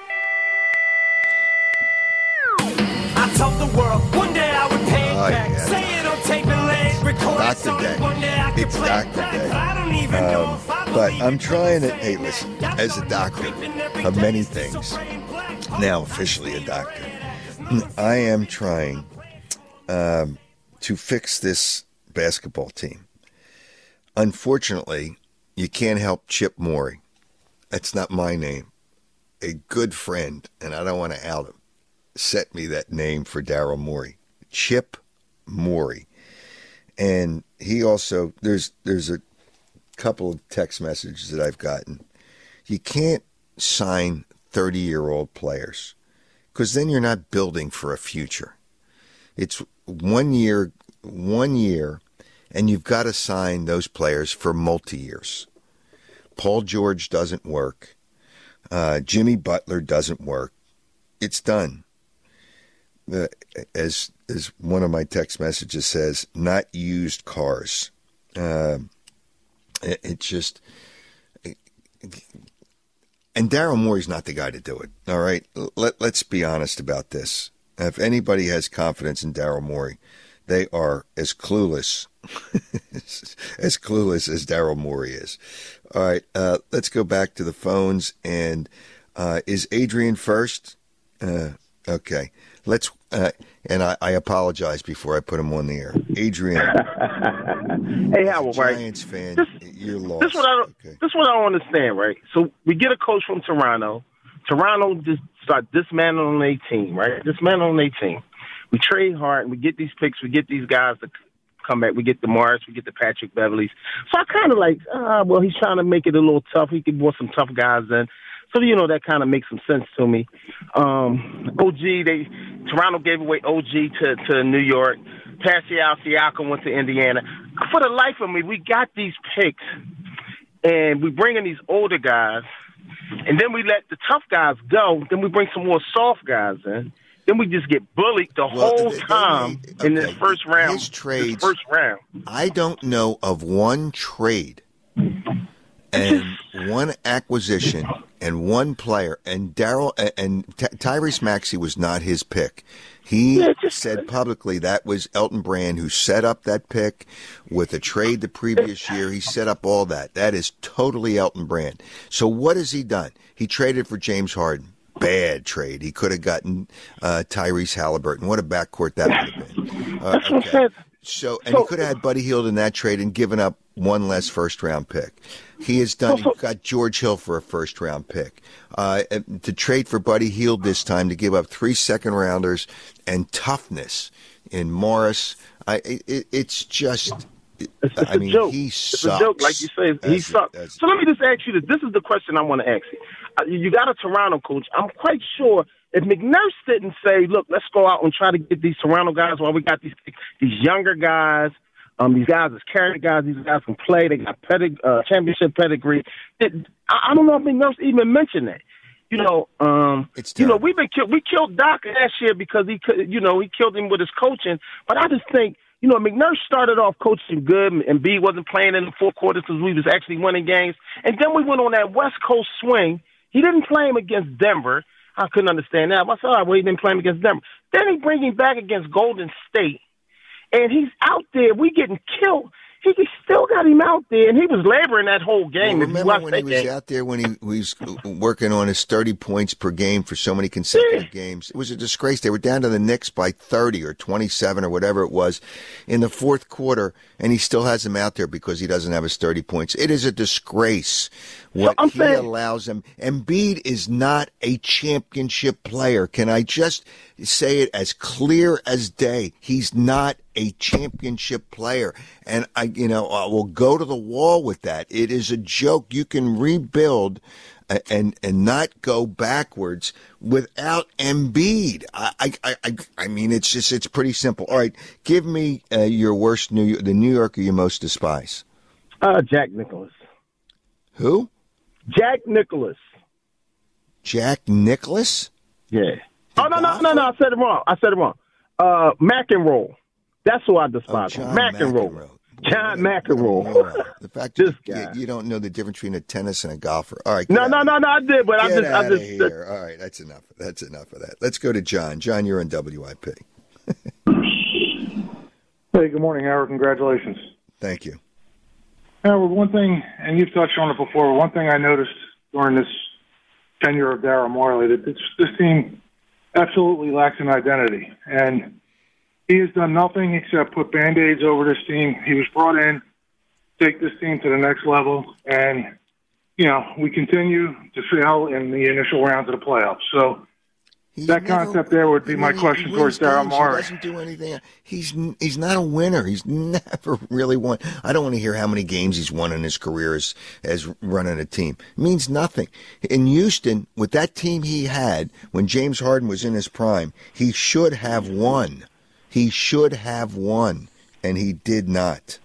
Speaker 4: I told the world one day I would pay it back.
Speaker 1: Yeah.
Speaker 4: Say it'll take me late, record
Speaker 1: Doctor
Speaker 4: it so
Speaker 1: Day.
Speaker 4: that one day I can
Speaker 1: It's
Speaker 4: play
Speaker 1: Doctor
Speaker 4: it back.
Speaker 1: Day.
Speaker 4: I don't even know if I
Speaker 1: But
Speaker 4: believe
Speaker 1: I'm
Speaker 4: it.
Speaker 1: trying to,
Speaker 4: Say
Speaker 1: hey,
Speaker 4: it.
Speaker 1: listen,
Speaker 4: That's
Speaker 1: as a
Speaker 4: the
Speaker 1: doctor,
Speaker 4: creeping every
Speaker 1: of
Speaker 4: day,
Speaker 1: many
Speaker 4: still
Speaker 1: things,
Speaker 4: spraying black.
Speaker 1: now officially a doctor, I am trying to fix this basketball team. Unfortunately, you can't help Chip Morey. That's not my name. A good friend, and I don't want to out him, set me that name for Daryl Morey. Chip Morey. And he also, there's a couple of text messages that I've gotten. You can't sign 30-year-old players because then you're not building for a future. It's 1 year, and you've got to sign those players for multi-years. Paul George doesn't work. Jimmy Butler doesn't work. It's done. As one of my text messages says, not used cars. It just... And Daryl Morey's not the guy to do it, all right? Let's be honest about this. If anybody has confidence in Daryl Morey, they are as clueless as Daryl Morey is. All right, let's go back to the phones. And is Adrian first? Okay. Let's. And I apologize before I put him on the air. Adrian.
Speaker 8: Hey, Howard,
Speaker 1: Giants fan, you're lost.
Speaker 8: This is what I don't understand, right? So we get a coach from Toronto. Toronto just start dismantling their team, right? Dismantling their team. We trade hard, and we get these picks. We get these guys to come back. We get the Morris. We get the Patrick Beverleys. So I kind of like, well, he's trying to make it a little tough. He could want some tough guys in. So, that kind of makes some sense to me. Toronto gave away OG to New York. Pascal Siakam went to Indiana. For the life of me, we got these picks, and we bring in these older guys, and then we let the tough guys go. Then we bring some more soft guys in. Then we just get bullied the whole time in this first round.
Speaker 1: His trades,
Speaker 8: first round.
Speaker 1: I don't know of one trade and one acquisition and one player, and Tyrese Maxey was not his pick. He said publicly that was Elton Brand who set up that pick with a trade the previous year. He set up all that. That is totally Elton Brand. So what has he done? He traded for James Harden. Bad trade. He could have gotten Tyrese Halliburton. What a backcourt that would have been. Okay. So he could have had Buddy Hield in that trade and given up one less first-round pick. He has done. He got George Hill for a first-round pick. To trade for Buddy Hield this time, to give up 3 second-rounders and toughness in Morris. It's just. I mean,
Speaker 8: joke.
Speaker 1: he sucks.
Speaker 8: It's a joke, like you say. He sucks. So let me just ask you this. This is the question I want to ask you. You got a Toronto coach. I'm quite sure if McNurse didn't say, look, let's go out and try to get these Toronto guys while we got these younger guys, these guys is carrying guys, these guys can play, they got championship pedigree. I don't know if McNurse even mentioned that. We killed Doc last year because he killed him with his coaching. But I just think, McNurse started off coaching good, and B wasn't playing in the fourth quarter because we was actually winning games. And then we went on that West Coast swing. He didn't play him against Denver. I couldn't understand that. I said, all right, well, he didn't play him against Denver. Then he brings him back against Golden State, and he's out there. We getting killed. He still got him out there, and he was laboring that whole game.
Speaker 1: Well, remember when he was out there when he was working on his 30 points per game for so many consecutive games? It was a disgrace. They were down to the Knicks by 30 or 27 or whatever it was in the fourth quarter, and he still has him out there because he doesn't have his 30 points. It is a disgrace what he allows him. Embiid is not a championship player. Can I just say it as clear as day? He's not a championship player. And I will go to the wall with that. It is a joke. You can rebuild and not go backwards without Embiid. I mean, it's pretty simple. All right, give me your worst the New Yorker you most despise.
Speaker 8: Jack Nicklaus.
Speaker 1: Who?
Speaker 8: Jack Nicklaus.
Speaker 1: Jack Nicklaus?
Speaker 8: Yeah. No. I said it wrong. McEnroe. That's who I despise. McEnroe. John McEnroe.
Speaker 1: The fact that you don't know the difference between a tennis and a golfer. All right.
Speaker 8: No, I did, but I just
Speaker 1: here. All right, that's enough. That's enough of that. Let's go to John. John, you're on WIP.
Speaker 9: Hey, good morning, Howard. Congratulations.
Speaker 1: Thank you.
Speaker 9: Howard, one thing, and you've touched on it before, one thing I noticed during this tenure of Daryl Morey, that this team absolutely lacks an identity. And He has done nothing except put Band-Aids over this team. He was brought in to take this team to the next level, and, we continue to fail in the initial rounds of the playoffs. So concept there would be my question towards Daryl Morey.
Speaker 1: He doesn't do anything. He's not a winner. He's never really won. I don't want to hear how many games he's won in his career as running a team. It means nothing. In Houston, with that team he had when James Harden was in his prime, he should have won. He should have won, and he did not.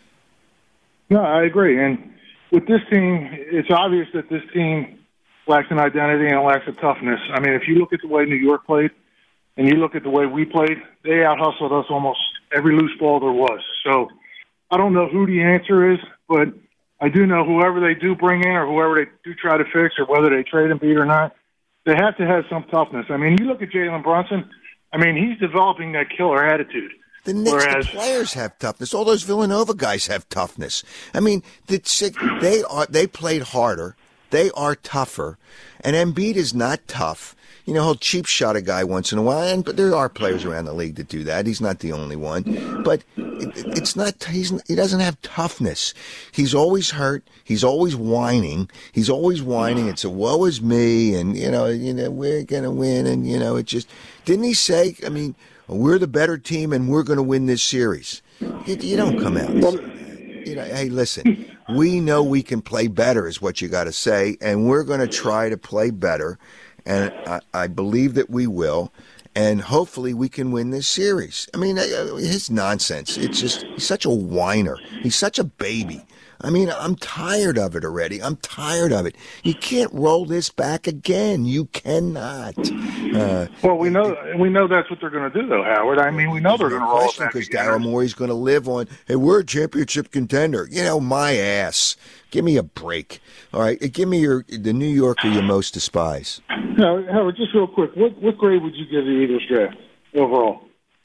Speaker 9: No, I agree. And with this team, it's obvious that this team lacks an identity and it lacks a toughness. I mean, if you look at the way New York played and you look at the way we played, they out-hustled us almost every loose ball there was. So I don't know who the answer is, but I do know whoever they do bring in or whoever they do try to fix or whether they trade Embiid or not, they have to have some toughness. I mean, you look at Jalen Brunson, he's developing that killer attitude.
Speaker 1: The Knicks, the players have toughness. All those Villanova guys have toughness. I mean, they played harder. They are tougher. And Embiid is not tough. He'll cheap shot a guy once in a while, but there are players around the league that do that. He's not the only one. But it's not. He doesn't have toughness. He's always hurt. He's always whining. It's a woe is me, and we're gonna win, and it just didn't he say? I mean, we're the better team, and we're going to win this series. You don't come out and say that. Hey, listen, we know we can play better is what you got to say, and we're going to try to play better, and I believe that we will, and hopefully we can win this series. I mean, his nonsense. It's just he's such a whiner. He's such a baby. I mean, I'm tired of it already. I'm tired of it. You can't roll this back again. You cannot.
Speaker 9: Well, we know that's what they're going to do, though, Howard. I mean, we know they're going to roll it back
Speaker 1: because Daryl Morey's going to live on, hey, we're a championship contender. My ass. Give me a break. All right, give me the New Yorker you most despise.
Speaker 9: No, Howard, just real quick, what grade would you give the Eagles draft overall?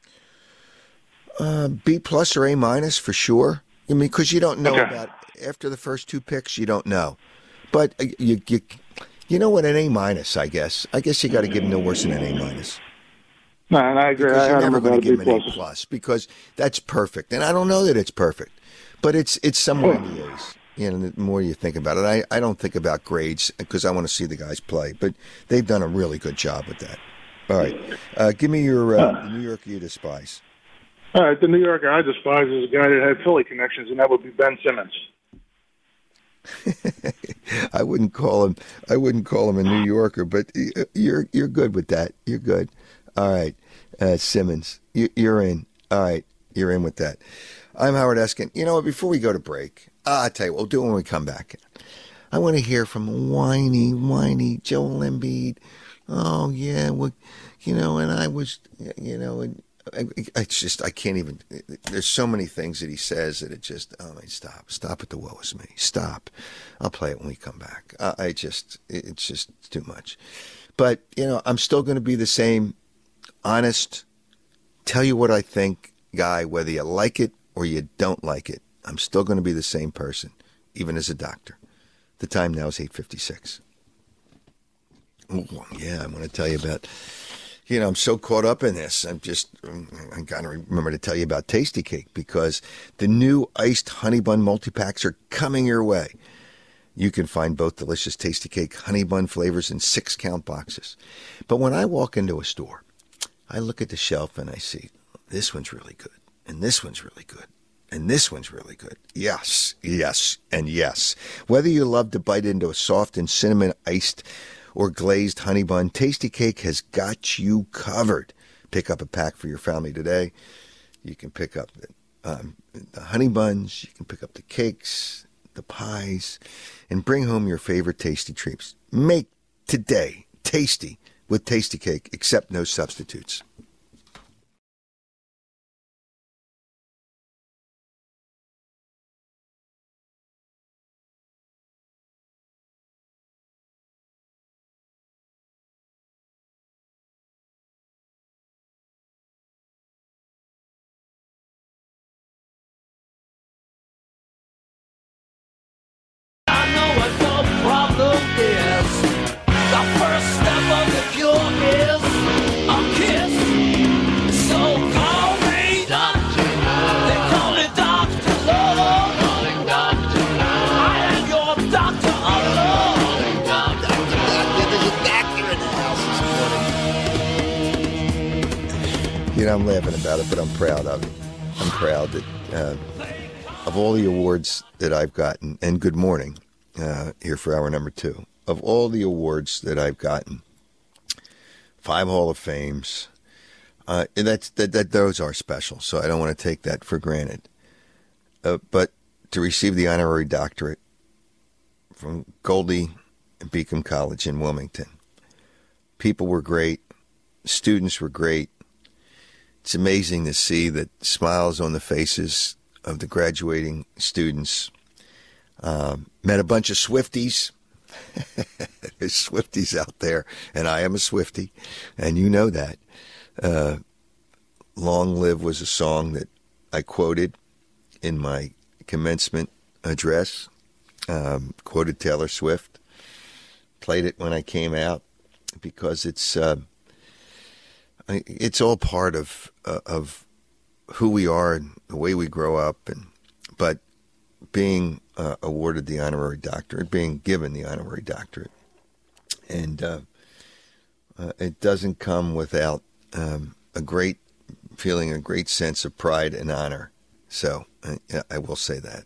Speaker 1: B+ or A- for sure. I mean, because you don't know about after the first two picks, you don't know. But you know what, an A-, I guess. I guess you got to give him no worse than an A-.
Speaker 9: No, and I agree.
Speaker 1: Because you're never going to give him an A+ because that's perfect. And I don't know that it's perfect, but it's somewhere in the A's. The more you think about it, I don't think about grades because I want to see the guys play. But they've done a really good job with that. All right, give me your New Yorker you despise.
Speaker 9: All right, the New Yorker I despise is a guy that had Philly connections, and that would be Ben Simmons.
Speaker 1: I wouldn't call him a New Yorker, but you're good with that. You're good. All right, Simmons, you're in. All right, you're in with that. I'm Howard Eskin. You know what? Before we go to break, I'll tell you what, we'll do it when we come back. I want to hear from whiny Joel Embiid. Oh yeah, well, and I was, I can't even. There's so many things that he says that it just. Oh, stop at the woe is me. Stop. I'll play it when we come back. It's just too much. But I'm still going to be the same, honest, tell you what I think guy, whether you like it or you don't like it. I'm still going to be the same person, even as a doctor. The time now is 8:56. Oh yeah, I'm going to tell you about. I'm so caught up in this. I got to remember to tell you about Tasty Cake because the new iced honey bun multi-packs are coming your way. You can find both delicious Tasty Cake honey bun flavors in 6-count boxes. But when I walk into a store, I look at the shelf and I see, this one's really good, and this one's really good, and this one's really good. Yes, and yes. Whether you love to bite into a soft and cinnamon iced or glazed honey bun, Tasty Cake has got you covered. Pick up a pack for your family today. You can pick up the honey buns, you can pick up the cakes, the pies, and bring home your favorite tasty treats. Make today tasty with Tasty Cake, except no substitutes.
Speaker 4: The first step of the cure is a kiss.
Speaker 1: I'm laughing about it, but I'm proud of it. I'm proud that of all the awards that I've gotten, and good morning here for hour number 2, of all the awards that I've gotten, 5 Hall of Fames, those are special, so I don't want to take that for granted. But to receive the honorary doctorate from Goldie and Beacom College in Wilmington, people were great, students were great. It's amazing to see the smiles on the faces of the graduating students. Met a bunch of Swifties. There's Swifties out there, and I am a Swiftie, and you know that. Long Live was a song that I quoted in my commencement address. Quoted Taylor Swift. Played it when I came out because it's all part of who we are and the way we grow up. But being awarded the honorary doctorate, being given the honorary doctorate, and it doesn't come without a great feeling, a great sense of pride and honor. So I will say that.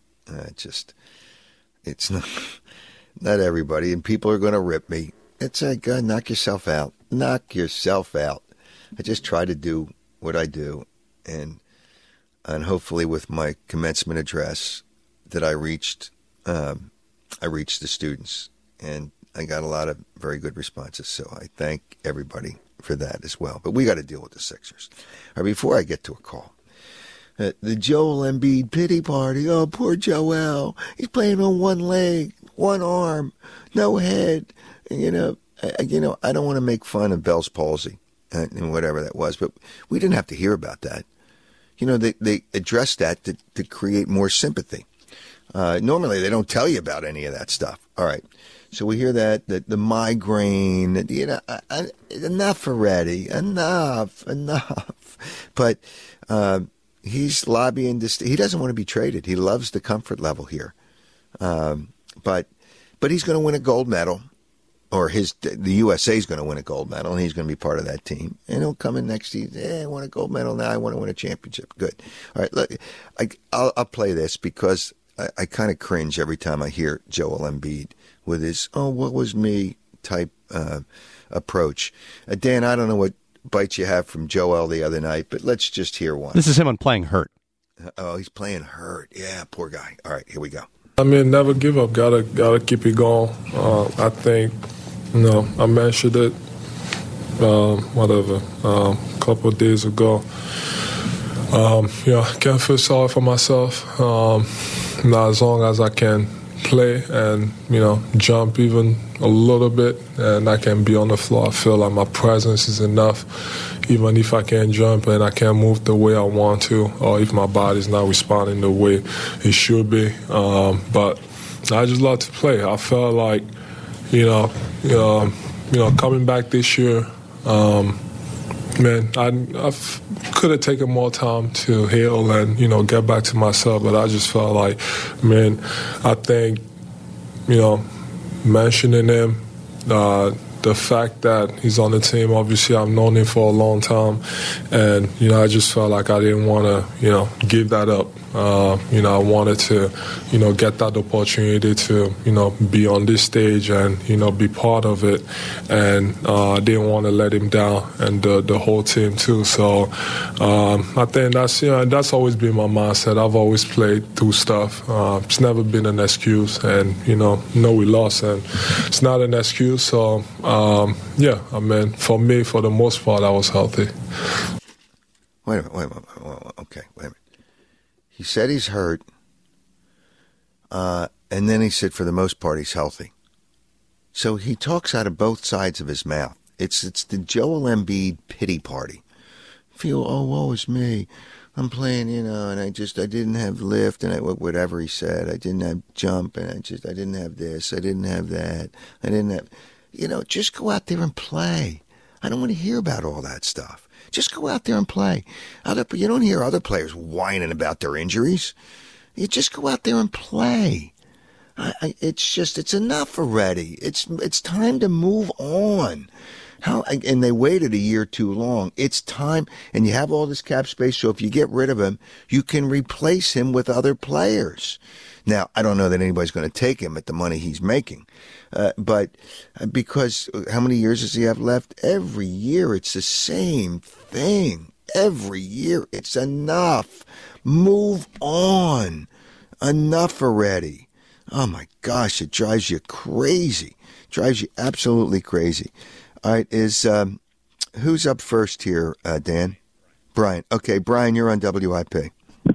Speaker 1: It's not everybody, and people are going to rip me. It's like, knock yourself out. Knock yourself out. I just try to do what I do, and hopefully with my commencement address that I reached the students, and I got a lot of very good responses. So I thank everybody for that as well. But we got to deal with the Sixers. All right, before I get to a call, the Joel Embiid pity party. Oh, poor Joel. He's playing on one leg, one arm, no head. I don't want to make fun of Bell's palsy and whatever that was, but we didn't have to hear about that. They addressed that to create more sympathy. Normally, they don't tell you about any of that stuff. All right. So we hear that the migraine, enough already, enough. But he's lobbying this. He doesn't want to be traded. He loves the comfort level here. But he's going to win a gold medal, or the USA is going to win a gold medal, and he's going to be part of that team. And he'll come in next season. I want a gold medal now. I want to win a championship. Good. All right. Look, I'll play this because I kind of cringe every time I hear Joel Embiid with his what was me type approach. Dan, I don't know what bites you have from Joel the other night, but let's just hear one.
Speaker 10: This is him on Playing Hurt.
Speaker 1: He's playing hurt. Yeah, poor guy. All right, here we go.
Speaker 11: I mean, never give up. Gotta keep it going. I think, I mentioned it, a couple of days ago. I can't feel sorry for myself. As long as I can play and, jump even a little bit and I can be on the floor, I feel like my presence is enough. Even if I can't jump and I can't move the way I want to, or if my body's not responding the way it should be. But I just love to play. I felt like, coming back this year, man, I could have taken more time to heal and, get back to myself. But I just felt like, man, I think, mentioning him, the fact that he's on the team, obviously I've known him for a long time. And, I just felt like I didn't want to, give that up. I wanted to, get that opportunity to, be on this stage and, be part of it. And I didn't want to let him down, and the whole team too. So I think that's always been my mindset. I've always played through stuff. It's never been an excuse. And, we lost, and it's not an excuse. So, for me, for the most part, I was healthy.
Speaker 1: Wait a minute. Okay, wait a minute. He said he's hurt, and then he said for the most part he's healthy. So he talks out of both sides of his mouth. It's the Joel Embiid pity party. Woe is me. I'm playing, and I didn't have lift, and whatever he said. I didn't have jump, and I didn't have this. I didn't have that. I didn't have, just go out there and play. I don't want to hear about all that stuff. Just go out there and play. You don't hear other players whining about their injuries. You just go out there and play. It's enough already. It's time to move on. And they waited a year too long. It's time, and you have all this cap space, so if you get rid of him, you can replace him with other players. Now, I don't know that anybody's going to take him at the money he's making, but because how many years does he have left? Every year it's the same thing. Every year it's enough. Move on. Enough already. Oh, my gosh, it drives you crazy. Drives you absolutely crazy. All right, who's up first here, Dan? Brian. Okay, Brian, you're on WIP.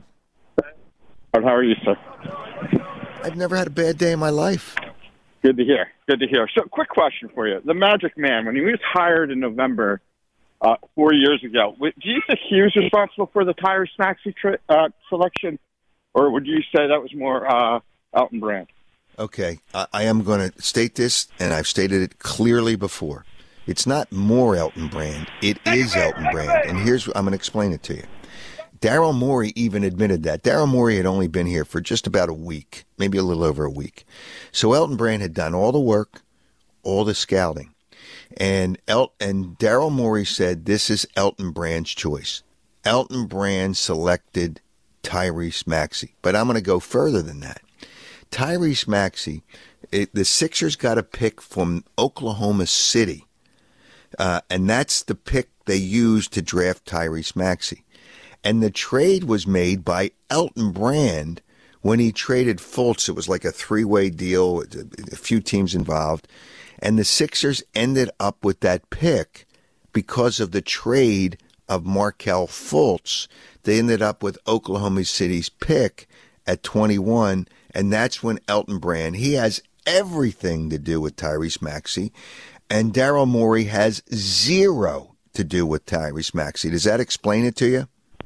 Speaker 10: How are you, sir?
Speaker 1: I've never had a bad day in my life.
Speaker 10: Good to hear. Good to hear. So, quick question for you. The Magic Man, when he was hired in November 4 years ago, do you think he was responsible for the Tyrese Maxey selection, or would you say that was more Elton Brand?
Speaker 1: Okay, I am going to state this, and I've stated it clearly before. It's not more Elton Brand. It is Elton Brand, and I'm going to explain it to you. Daryl Morey even admitted that. Daryl Morey had only been here for just about a week, maybe a little over a week. So Elton Brand had done all the work, all the scouting. And Daryl Morey said, this is Elton Brand's choice. Elton Brand selected Tyrese Maxey. But I'm going to go further than that. Tyrese Maxey, the Sixers got a pick from Oklahoma City. And that's the pick they used to draft Tyrese Maxey. And the trade was made by Elton Brand when he traded Fultz. It was like a three-way deal, a few teams involved. And the Sixers ended up with that pick because of the trade of Markelle Fultz. They ended up with Oklahoma City's pick at 21, and that's when Elton Brand, he has everything to do with Tyrese Maxey, and Daryl Morey has zero to do with Tyrese Maxey. Does that explain it to you?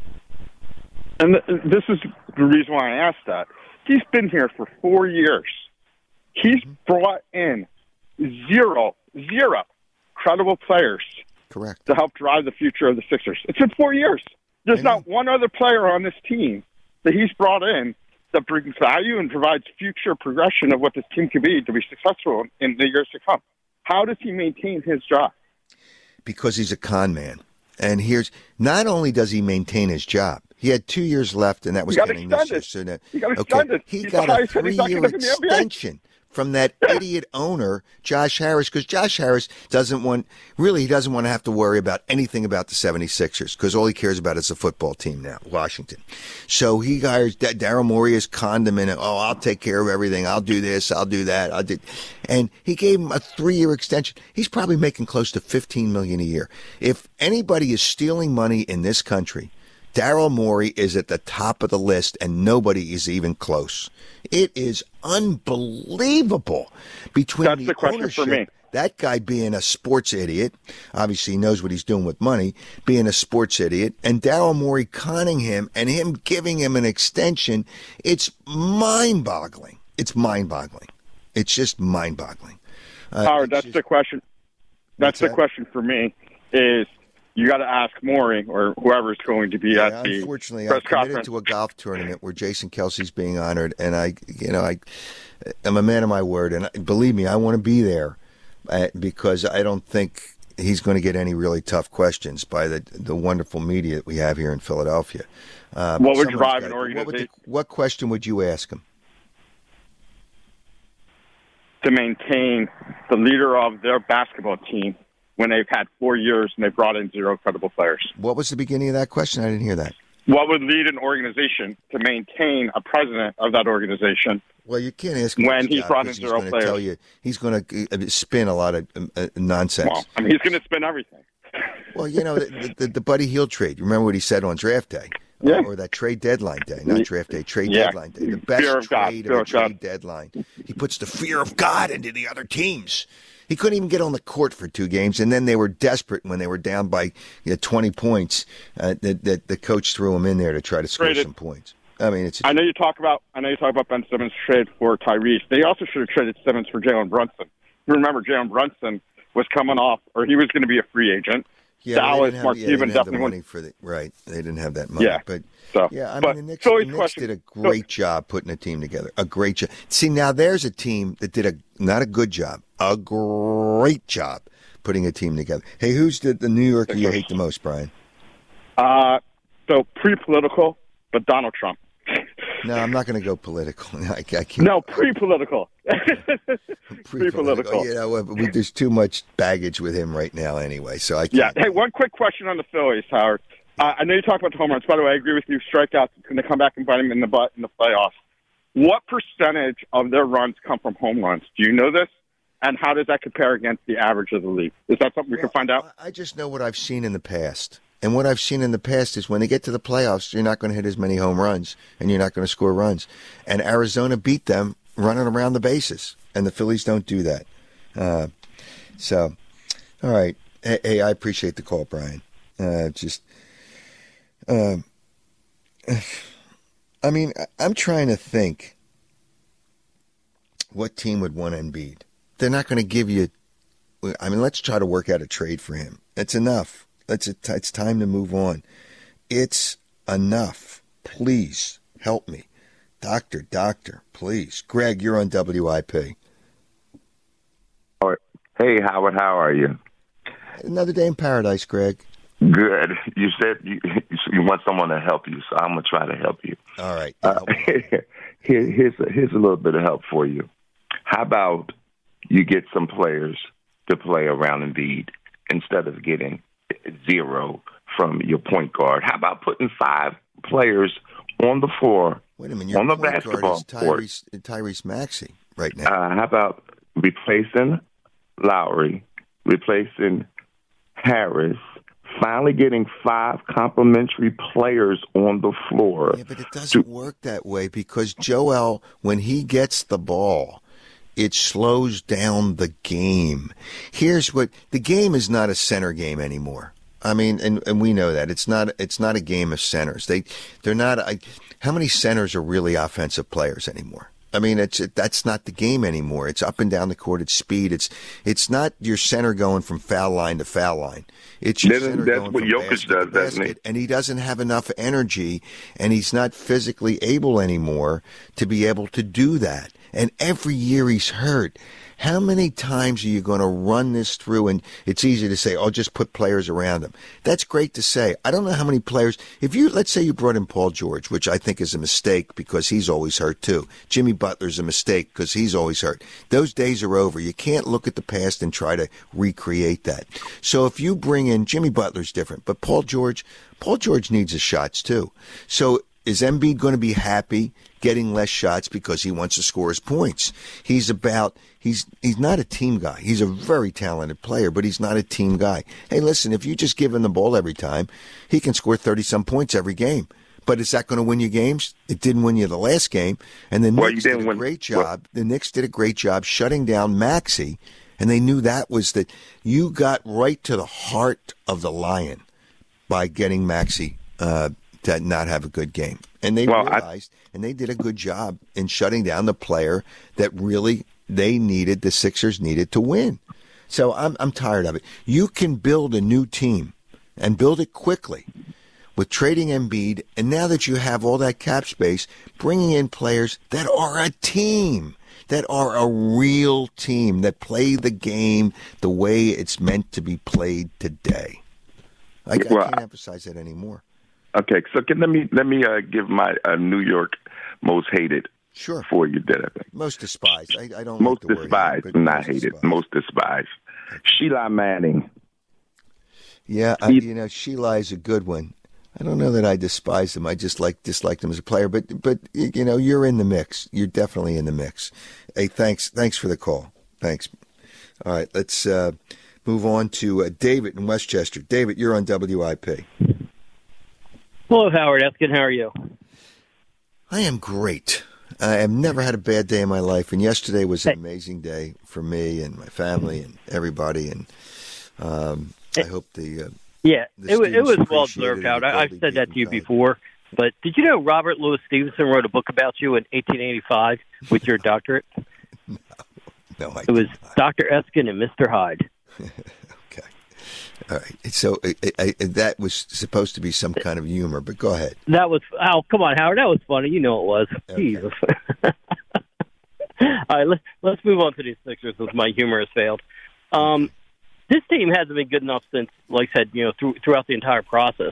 Speaker 10: And this is the reason why I asked that. He's been here for 4 years. He's brought in zero credible players
Speaker 1: correct,
Speaker 10: to help drive the future of the Sixers. It's been 4 years. There's not one other player on this team that he's brought in that brings value and provides future progression of what this team could be to be successful in the years to come. How does he maintain his job?
Speaker 1: Because he's a con man. And not only does he maintain his job, he had 2 years left, and that was getting this year. So
Speaker 10: he got extended.
Speaker 1: He got a 3-year extension from that idiot owner, Josh Harris, because Josh Harris doesn't want to have to worry about anything about the 76ers, because all he cares about is the football team now, Washington. So he hires Daryl Morey as condiment. Oh, I'll take care of everything. I'll do this. I'll do that. And he gave him a 3-year extension. He's probably making close to $15 million a year. If anybody is stealing money in this country, Daryl Morey is at the top of the list, and nobody is even close. It is unbelievable between
Speaker 10: That's the question
Speaker 1: ownership,
Speaker 10: for me.
Speaker 1: That guy being a sports idiot, obviously he knows what he's doing with money, being a sports idiot, and Daryl Morey conning him and him giving him an extension. It's mind-boggling. It's mind-boggling. It's just mind-boggling.
Speaker 10: Howard, that's the question. That's the question for me is, you got to ask Morey or whoever's going to be at the
Speaker 1: unfortunately,
Speaker 10: press
Speaker 1: I'm committed
Speaker 10: conference.
Speaker 1: to a golf tournament where Jason Kelsey's being honored, and I'm a man of my word, and believe me, I want to be there because I don't think he's going to get any really tough questions by the wonderful media that we have here in Philadelphia.
Speaker 10: What would drive an organization?
Speaker 1: What question would you ask him?
Speaker 10: To maintain the leader of their basketball team when they've had 4 years and they brought in zero credible players.
Speaker 1: What was the beginning of that question? I didn't hear that.
Speaker 10: What would lead an organization to maintain a president of that organization?
Speaker 1: Well, you can't ask him
Speaker 10: when he's brought in zero players.
Speaker 1: Tell you, he's going to spin a lot of nonsense.
Speaker 10: Well, I mean, he's going to spin everything.
Speaker 1: Well, the Buddy Hield trade. Remember what he said on draft day?
Speaker 10: Yeah.
Speaker 1: Or that trade deadline day, not draft day, trade deadline day. The best trade of a trade deadline. He puts the fear of God into the other teams. He couldn't even get on the court for 2 games, and then they were desperate when they were down by 20 points. That the coach threw him in there to try to score some points. I mean, I know you talk about
Speaker 10: Ben Simmons' trade for Tyrese. They also should have traded Simmons for Jalen Brunson. You remember Jalen Brunson was coming off, or he was going to be a free agent.
Speaker 1: Yeah,
Speaker 10: Dallas,
Speaker 1: Mark Cuban definitely money for the right. They didn't have that money.
Speaker 10: Yeah,
Speaker 1: but
Speaker 10: I
Speaker 1: mean, the Knicks did a great job putting a team together. A great job. See, now there's a team that did not a good job, a great job putting a team together. Hey, who's the New Yorker you hate the most, Brian?
Speaker 10: So pre-political, but Donald Trump.
Speaker 1: No, I'm not going to go political. I can't.
Speaker 10: No, pre-political.
Speaker 1: Pre-political. You know, there's too much baggage with him right now anyway, so I can't.
Speaker 10: Yeah. Hey, one quick question on the Phillies, Howard. I know you talked about the home runs. By the way, I agree with you. Strikeouts going to come back and bite him in the butt in the playoffs. What percentage of their runs come from home runs? Do you know this? And how does that compare against the average of the league? Is that something we can find out?
Speaker 1: I just know what I've seen in the past. And what I've seen in the past is when they get to the playoffs, you're not going to hit as many home runs, and you're not going to score runs. And Arizona beat them running around the bases, and the Phillies don't do that. So, all right. Hey, I appreciate the call, Brian. I mean, I'm trying to think what team would want Embiid. They're not going to give you. I mean, let's try to work out a trade for him. It's enough. It's time to move on. It's enough. Please help me. Doctor, please. Greg, you're on WIP.
Speaker 12: Hey, Howard, how are you?
Speaker 1: Another day in paradise, Greg.
Speaker 12: Good. You said you want someone to help you, so I'm going to try to help you.
Speaker 1: All right.
Speaker 12: Here's a little bit of help for you. How about you get some players to play around Embiid instead of getting 0 from your point guard? How about putting 5 players on the floor?
Speaker 1: Wait a minute, your
Speaker 12: on the
Speaker 1: point
Speaker 12: basketball
Speaker 1: guard
Speaker 12: court?
Speaker 1: is Tyrese Maxey right now.
Speaker 12: How about replacing Lowry, replacing Harris, finally getting 5 complimentary players on the floor?
Speaker 1: Yeah, but it doesn't work that way because Joel, when he gets the ball, it slows down the game. Here's what the game is: not a center game anymore. I mean, and we know that it's not a game of centers. They're not. How many centers are really offensive players anymore? I mean, that's not the game anymore. It's up and down the court. It's speed. It's not your center going from foul line to foul line. It's your center going from basket to basket, and he doesn't have enough energy, and he's not physically able anymore to be able to do that. And every year he's hurt. How many times are you going to run this through? And it's easy to say, oh, just put players around him. That's great to say. I don't know how many players. Let's say you brought in Paul George, which I think is a mistake because he's always hurt too. Jimmy Butler's a mistake because he's always hurt. Those days are over. You can't look at the past and try to recreate that. So if you bring in Jimmy Butler's different, but Paul George needs his shots too. So is Embiid going to be happy getting less shots because he wants to score his points? He's not a team guy. He's a very talented player, but he's not a team guy. Hey, listen, if you just give him the ball every time, he can score 30-some points every game. But is that going to win you games? It didn't win you the last game. And the Knicks did a great job. The Knicks did a great job shutting down Maxey, and they knew that was that you got right to the heart of the lion by getting Maxey to not have a good game. And they realized, and they did a good job in shutting down the player that really the Sixers needed to win. So I'm tired of it. You can build a new team and build it quickly with trading Embiid, and now that you have all that cap space, bringing in players that are a team, that are a real team, that play the game the way it's meant to be played today. I can't emphasize that anymore.
Speaker 12: Okay, so let me give my New York most hated for you, did I think?
Speaker 1: Most despised. I don't
Speaker 12: most
Speaker 1: like the
Speaker 12: despised,
Speaker 1: word,
Speaker 12: not hated. Most despised. Sheila Manning.
Speaker 1: Yeah, Sheila is a good one. I don't know that I despise him. I just disliked him as a player. But you're in the mix. You're definitely in the mix. Hey, thanks for the call. Thanks. All right, let's move on to David in Westchester. David, you're on WIP.
Speaker 13: Hello, Howard Eskin. How are you?
Speaker 1: I am great. I have never had a bad day in my life, and yesterday was an amazing day for me and my family and everybody. And I hope the
Speaker 13: it was well deserved, Howard. I've said that to you before, but did you know Robert Louis Stevenson wrote a book about you in 1885 with your doctorate?
Speaker 1: No,
Speaker 13: it was Dr. Eskin and Mr. Hyde.
Speaker 1: Okay. All right. So that was supposed to be some kind of humor, but go ahead.
Speaker 13: That was, come on, Howard. That was funny. You know it was. Okay. Jesus. All right, let's move on to these Sixers since my humor has failed. this team hasn't been good enough since, like I said, throughout the entire process.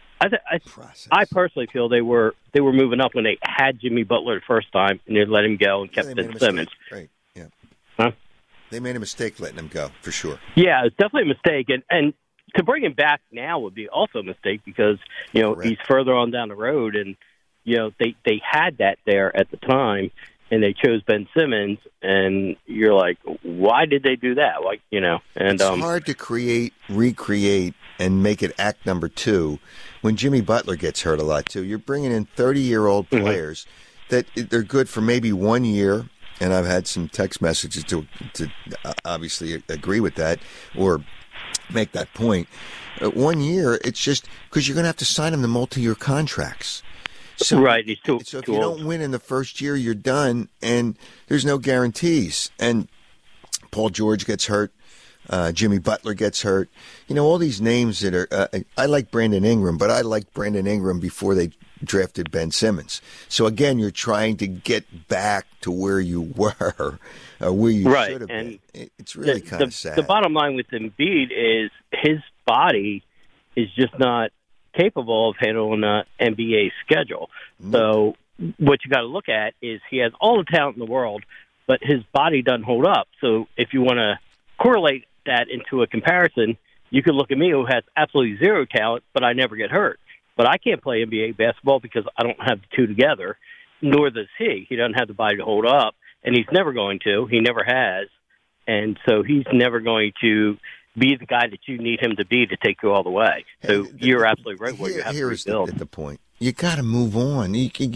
Speaker 13: I personally feel they were moving up when they had Jimmy Butler the first time and they let him go and kept Ben Simmons.
Speaker 1: Right? Yeah.
Speaker 13: Huh?
Speaker 1: They made a mistake letting him go for sure.
Speaker 13: Yeah, it's definitely a mistake, and to bring him back now would be also a mistake because he's further on down the road, and they had that there at the time, and they chose Ben Simmons, and you're like, why did they do that? And
Speaker 1: it's hard to recreate, and make it act number two when Jimmy Butler gets hurt a lot too. You're bringing in 30-year-old players that they're good for maybe 1 year, and I've had some text messages to obviously agree with that or make that point. 1 year, it's just because you're going to have to sign them to multi-year contracts. So,
Speaker 13: right.
Speaker 1: So if you don't win in the first year, you're done, and there's no guarantees. And Paul George gets hurt. Jimmy Butler gets hurt. All these names that are I like Brandon Ingram, but I liked Brandon Ingram before they drafted Ben Simmons. So, again, you're trying to get back to where you were, where you should have been. It's really kind of sad.
Speaker 13: The bottom line with Embiid is his body is just not capable of handling an NBA schedule. So what you got to look at is he has all the talent in the world, but his body doesn't hold up. So if you want to correlate that into a comparison, you could look at me who has absolutely zero talent, but I never get hurt. But I can't play NBA basketball because I don't have the two together, nor does he. He doesn't have the body to hold up, and he's never going to. He never has. And so he's never going to be the guy that you need him to be to take you all the way. So you're absolutely right where you have to rebuild.
Speaker 1: Here's the point. You got to move on.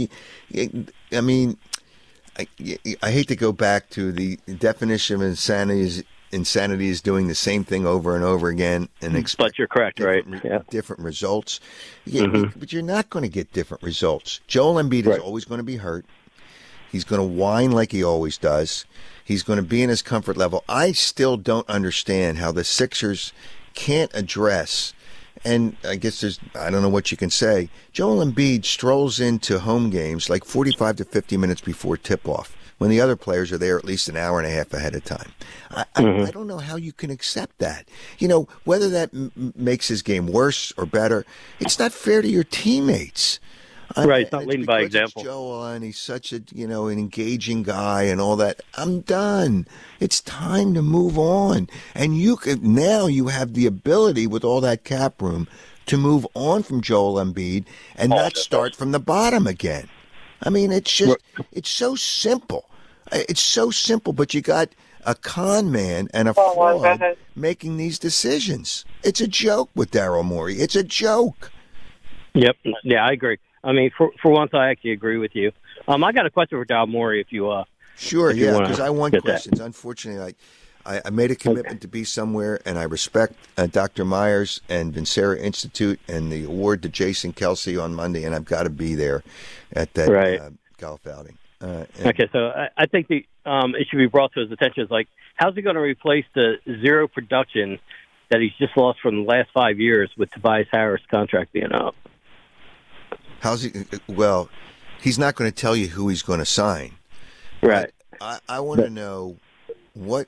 Speaker 1: I mean, I hate to go back to the definition of insanity is doing the same thing over and over again and expect
Speaker 13: but you're correct, right?
Speaker 1: Different results. But you're not going to get different results. Joel Embiid is always going to be hurt. He's going to whine like he always does. He's going to be in his comfort level. I still don't understand how the Sixers can't address, and I guess I don't know what you can say. Joel Embiid strolls into home games like 45 to 50 minutes before tip-off when the other players are there at least an hour and a half ahead of time. I don't know how you can accept that. Whether that makes his game worse or better, it's not fair to your teammates.
Speaker 13: Right, it's not leading by example.
Speaker 1: Joel, and he's such an engaging guy and all that. I'm done. It's time to move on. And you have the ability with all that cap room to move on from Joel Embiid and not start from the bottom again. I mean, it's so simple. It's so simple, but you got a con man and a fraud making these decisions. It's a joke with Daryl Morey. It's a joke.
Speaker 13: Yep. Yeah, I agree. I mean, for once, I actually agree with you. I got a question for Daryl Morey if you
Speaker 1: Sure,
Speaker 13: if you
Speaker 1: yeah, because I want questions.
Speaker 13: That.
Speaker 1: Unfortunately, I made a commitment to be somewhere, and I respect Dr. Myers and Vincera Institute and the award to Jason Kelsey on Monday, and I've got to be there at that golf outing.
Speaker 13: Okay, so I think it should be brought to his attention. It's like, how's he going to replace the zero production that he's just lost from the last 5 years with Tobias Harris' contract being up?
Speaker 1: How's he? Well, he's not going to tell you who he's going to sign.
Speaker 13: Right.
Speaker 1: I want to know what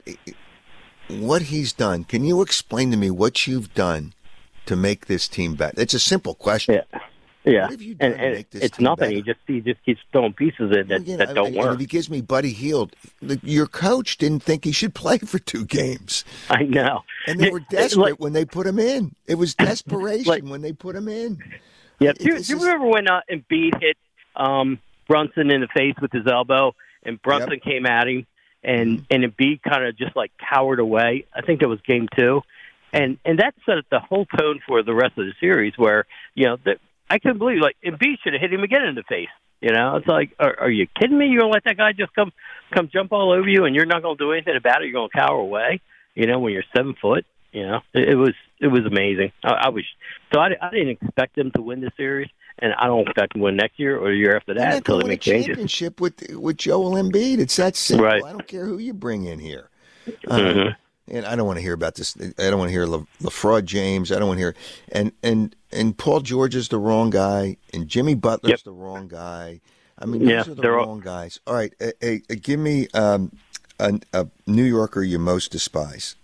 Speaker 1: he's done. Can you explain to me what you've done to make this team better? It's a simple question.
Speaker 13: Yeah.
Speaker 1: What have you done to make this
Speaker 13: it's
Speaker 1: team
Speaker 13: nothing.
Speaker 1: better?
Speaker 13: He just keeps throwing pieces in that don't work.
Speaker 1: If he gives me Buddy Hield, your coach didn't think he should play for 2 games.
Speaker 13: I know.
Speaker 1: And they were desperate when they put him in. It was desperation when they put him in.
Speaker 13: Yeah. Do you remember when Embiid hit Brunson in the face with his elbow, and Brunson came at him, and Embiid kind of just like cowered away? I think that was game 2. And that set the whole tone for the rest of the series where, I couldn't believe, Embiid should have hit him again in the face. It's like, are you kidding me? You're going to let that guy just come jump all over you, and you're not going to do anything about it? You're going to cower away, when you're 7 foot? It was amazing. I didn't expect them to win the series, and I don't expect them to win next year or the year after that until they make changes.
Speaker 1: Championship with Joel Embiid. It's that simple.
Speaker 13: Right.
Speaker 1: I don't care who you bring in here. And I don't want to hear about this. I don't want to hear LaFraud James. I don't want to hear and Paul George is the wrong guy, and Jimmy Butler's the wrong guy. I mean, those are the wrong guys. All right, give me a New Yorker you most despise.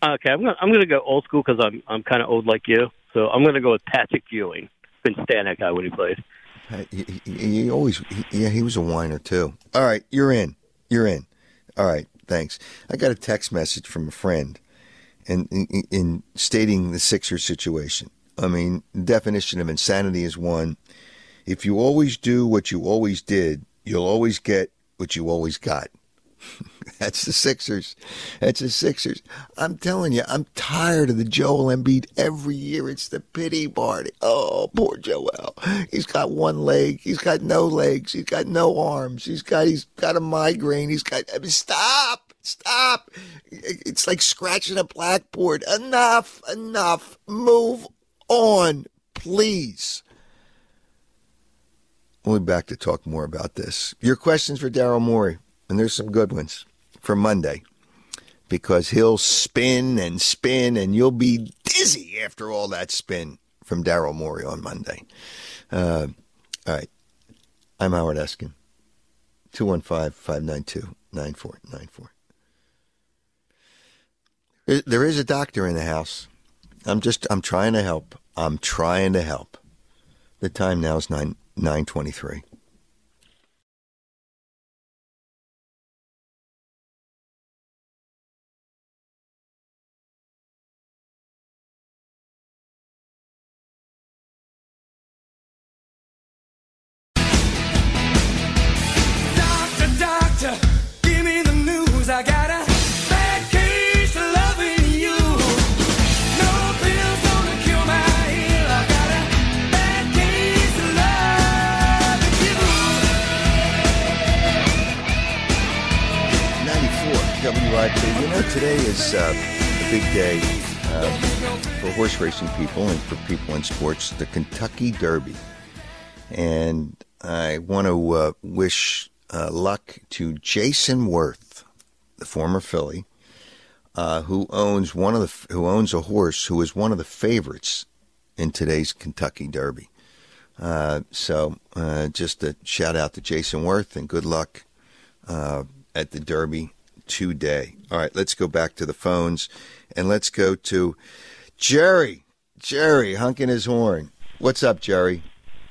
Speaker 13: Okay, I'm gonna go old school because I'm kind of old like you. So I'm gonna go with Patrick Ewing. Couldn't stand that guy when he played.
Speaker 1: He was a whiner too. All right, you're in. All right, thanks. I got a text message from a friend, and in stating the Sixers situation. I mean, the definition of insanity is one: if you always do what you always did, you'll always get what you always got. That's the Sixers. I'm telling you, I'm tired of the Joel Embiid. Every year it's the pity party. Oh, poor Joel. He's got one leg. He's got no legs. He's got no arms. He's got a migraine. Stop. It's like scratching a blackboard. Enough. Move on, please. We'll be back to talk more about this. Your questions for Daryl Morey. And there's some good ones for Monday, because he'll spin and you'll be dizzy after all that spin from Daryl Morey on Monday. All right. I'm Howard Eskin. 215-592-9494. There is a doctor in the house. I'm trying to help. The time now is 9:23.
Speaker 4: Give me the news. I got a bad case of loving you. No pills gonna cure my ill. I got a bad case of loving you.
Speaker 1: 94 WIP. You know, today is a big day for horse racing people and for people in sports, the Kentucky Derby. And I want to wish luck to Jason Worth, the former Philly, who owns a horse who is one of the favorites in today's Kentucky Derby. So just a shout out to Jason Worth and good luck at the Derby today. All right, let's go back to the phones and let's go to Jerry. Jerry honking his horn. What's up, Jerry?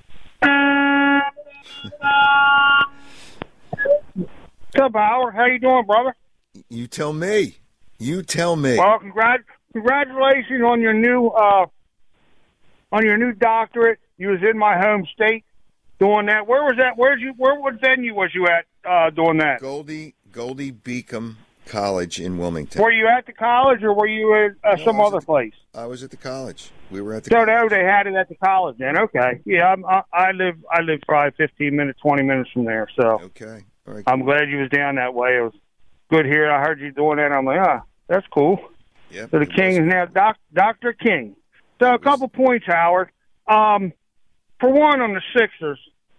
Speaker 14: What's up, Howard? How you doing, brother?
Speaker 1: You tell me.
Speaker 14: Well, congratulations on your new doctorate. You was in my home state doing that. Where was that? What venue was you at doing that?
Speaker 1: Goldie Beacom College in Wilmington.
Speaker 14: Were you at the college or were you at some other place?
Speaker 1: I was at the college. We were at the college.
Speaker 14: So they had it at the college then. Okay. Yeah, I live probably 15 minutes, 20 minutes from there. So
Speaker 1: okay. All right,
Speaker 14: I'm glad you was down that way. It was good here. I heard you doing that. I'm like, that's cool.
Speaker 1: Yep,
Speaker 14: so the King is now Dr. King. So a couple points, Howard. For one, on the Sixers,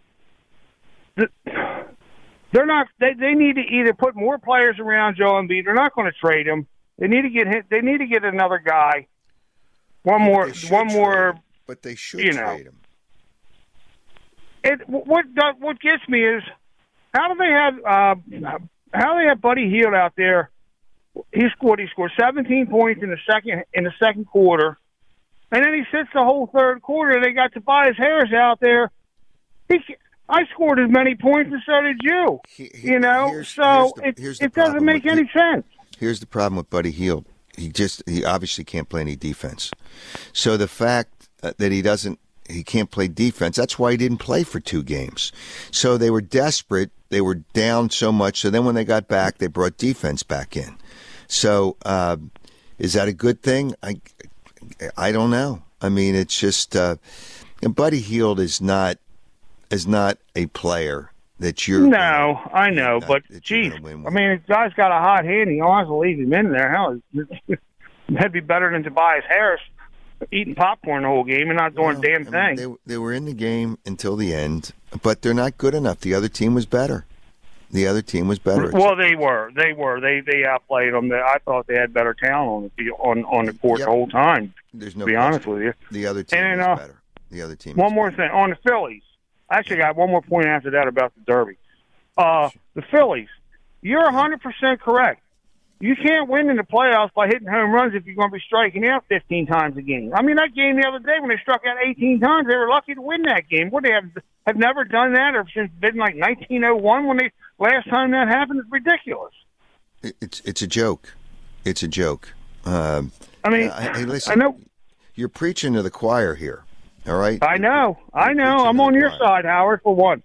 Speaker 14: they're not. They need to either put more players around Joel Embiid. They're not going to trade him. They need to get hit. They need to get another guy. One more.
Speaker 1: But they should trade him.
Speaker 14: What gets me is how do they have Buddy Hield out there? He scored 17 points in the second quarter, and then he sits the whole third quarter. They got Tobias Harris out there. I scored as many points, and so did you. It doesn't make any sense.
Speaker 1: Here's the problem with Buddy Hield. He obviously can't play any defense. So the fact that he can't play defense, that's why he didn't play for 2 games. So they were desperate. They were down so much. So then when they got back, they brought defense back in. So is that a good thing? I don't know. I mean, it's just Buddy Hield is not a player that you're.
Speaker 14: No, I know, but geez, I mean, the guy's got a hot hand. He wants to leave him in there. Hell, that'd be better than Tobias Harris eating popcorn the whole game and not doing a damn thing.
Speaker 1: They were in the game until the end, but they're not good enough. The other team was better. Well,
Speaker 14: they were. They outplayed them. I thought they had better talent on the court the whole time.
Speaker 1: There's no.
Speaker 14: To be honest with you,
Speaker 1: the other team was better. The other team.
Speaker 14: One more thing on the Phillies. I actually got one more point after that about the Derby. The Phillies. You're 100% correct. You can't win in the playoffs by hitting home runs if you're going to be striking out 15 times a game. I mean, that game the other day when they struck out 18 times, they were lucky to win that game. What, they have never done that or since been like 1901 when they last time that happened? It's ridiculous.
Speaker 1: It's a joke. It's a joke.
Speaker 14: I mean,
Speaker 1: hey, listen,
Speaker 14: I know
Speaker 1: you're preaching to the choir here. All right.
Speaker 14: I know. I'm on your side, Howard, for once.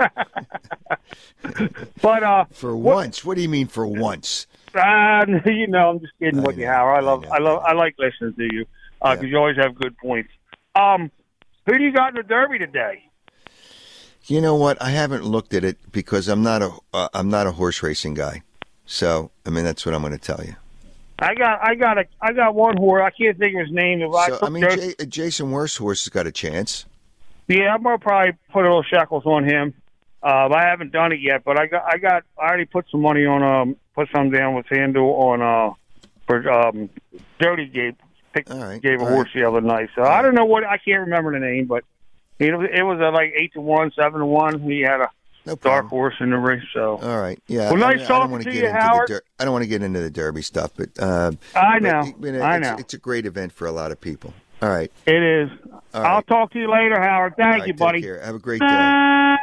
Speaker 14: But
Speaker 1: for once, what do you mean for once?
Speaker 14: You know, I'm just kidding with you, Howard. I like listening to you because you always have good points. Who do you got in the Derby today?
Speaker 1: You know what? I haven't looked at it because I'm not a horse racing guy. So I mean, that's what I'm going to tell you.
Speaker 14: I got one horse. I can't think of his name.
Speaker 1: Jason Worth's got a chance.
Speaker 14: Yeah, I'm gonna probably put a little shekels on him. I haven't done it yet, but I already put some money on put some down with FanDuel on for Jody gave a horse the other night. So I don't know what, I can't remember the name, but it was like 8-1, 7-1. He had a dark horse in the race. So
Speaker 1: all right, yeah.
Speaker 14: Well, nice talking to you, Howard.
Speaker 1: I don't want to get into the Derby stuff, but
Speaker 14: I know.
Speaker 1: It's a great event for a lot of people. All right,
Speaker 14: it is. I'll talk to you later, Howard. Thank you, buddy.
Speaker 1: Take care. Have a great day.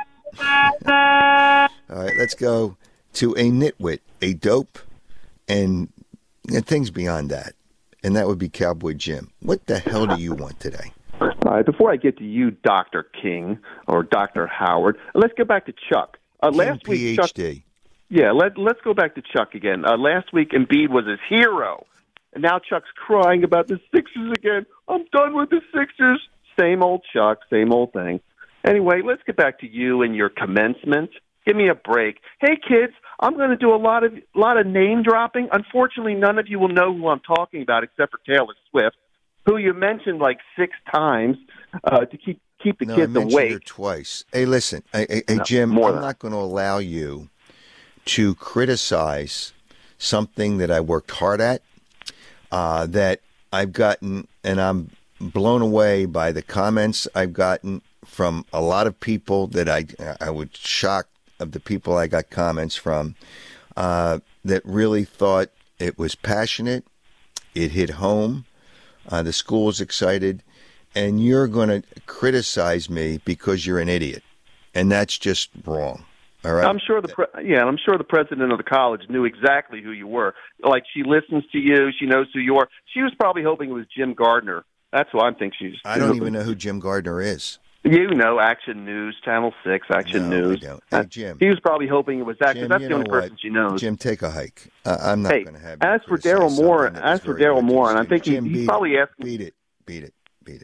Speaker 1: All right, let's go to a nitwit, a dope, and things beyond that. And that would be Cowboy Jim. What the hell do you want today?
Speaker 15: All right, before I get to you, Dr. King or Dr. Howard, let's go back to Chuck. Last week,
Speaker 1: PhD.
Speaker 15: Chuck, yeah, let's go back to Chuck again. Last week, Embiid was his hero. And now Chuck's crying about the Sixers again. I'm done with the Sixers. Same old Chuck, same old thing. Anyway, let's get back to you and your commencement. Give me a break. Hey, kids, I'm going to do a lot of name dropping. Unfortunately, none of you will know who I'm talking about except for Taylor Swift, who you mentioned like 6 times to keep the kids
Speaker 1: I mentioned
Speaker 15: awake.
Speaker 1: her twice. Hey, listen, hey, Jim, I'm not going to allow you to criticize something that I worked hard at, that I've gotten, and I'm blown away by the comments I've gotten from a lot of people that I was shocked of the people I got comments from that really thought it was passionate, it hit home, the school was excited, and you're going to criticize me because you're an idiot, and that's just wrong. All right.
Speaker 15: I'm sure I'm sure the president of the college knew exactly who you were. Like, she listens to you, she knows who you are. She was probably hoping it was Jim Gardner. That's who I'm thinking she's.
Speaker 1: I don't even know who Jim Gardner is.
Speaker 15: You know, Action News, Channel 6, Action News.
Speaker 1: I don't. Hey, Jim.
Speaker 15: He was probably hoping it was that, because
Speaker 1: Jim,
Speaker 15: that's the only person she knows.
Speaker 1: Jim, take a hike. I'm not going to have you
Speaker 15: as for Daryl Moore, and I'm thinking he's probably asking.
Speaker 1: Beat it.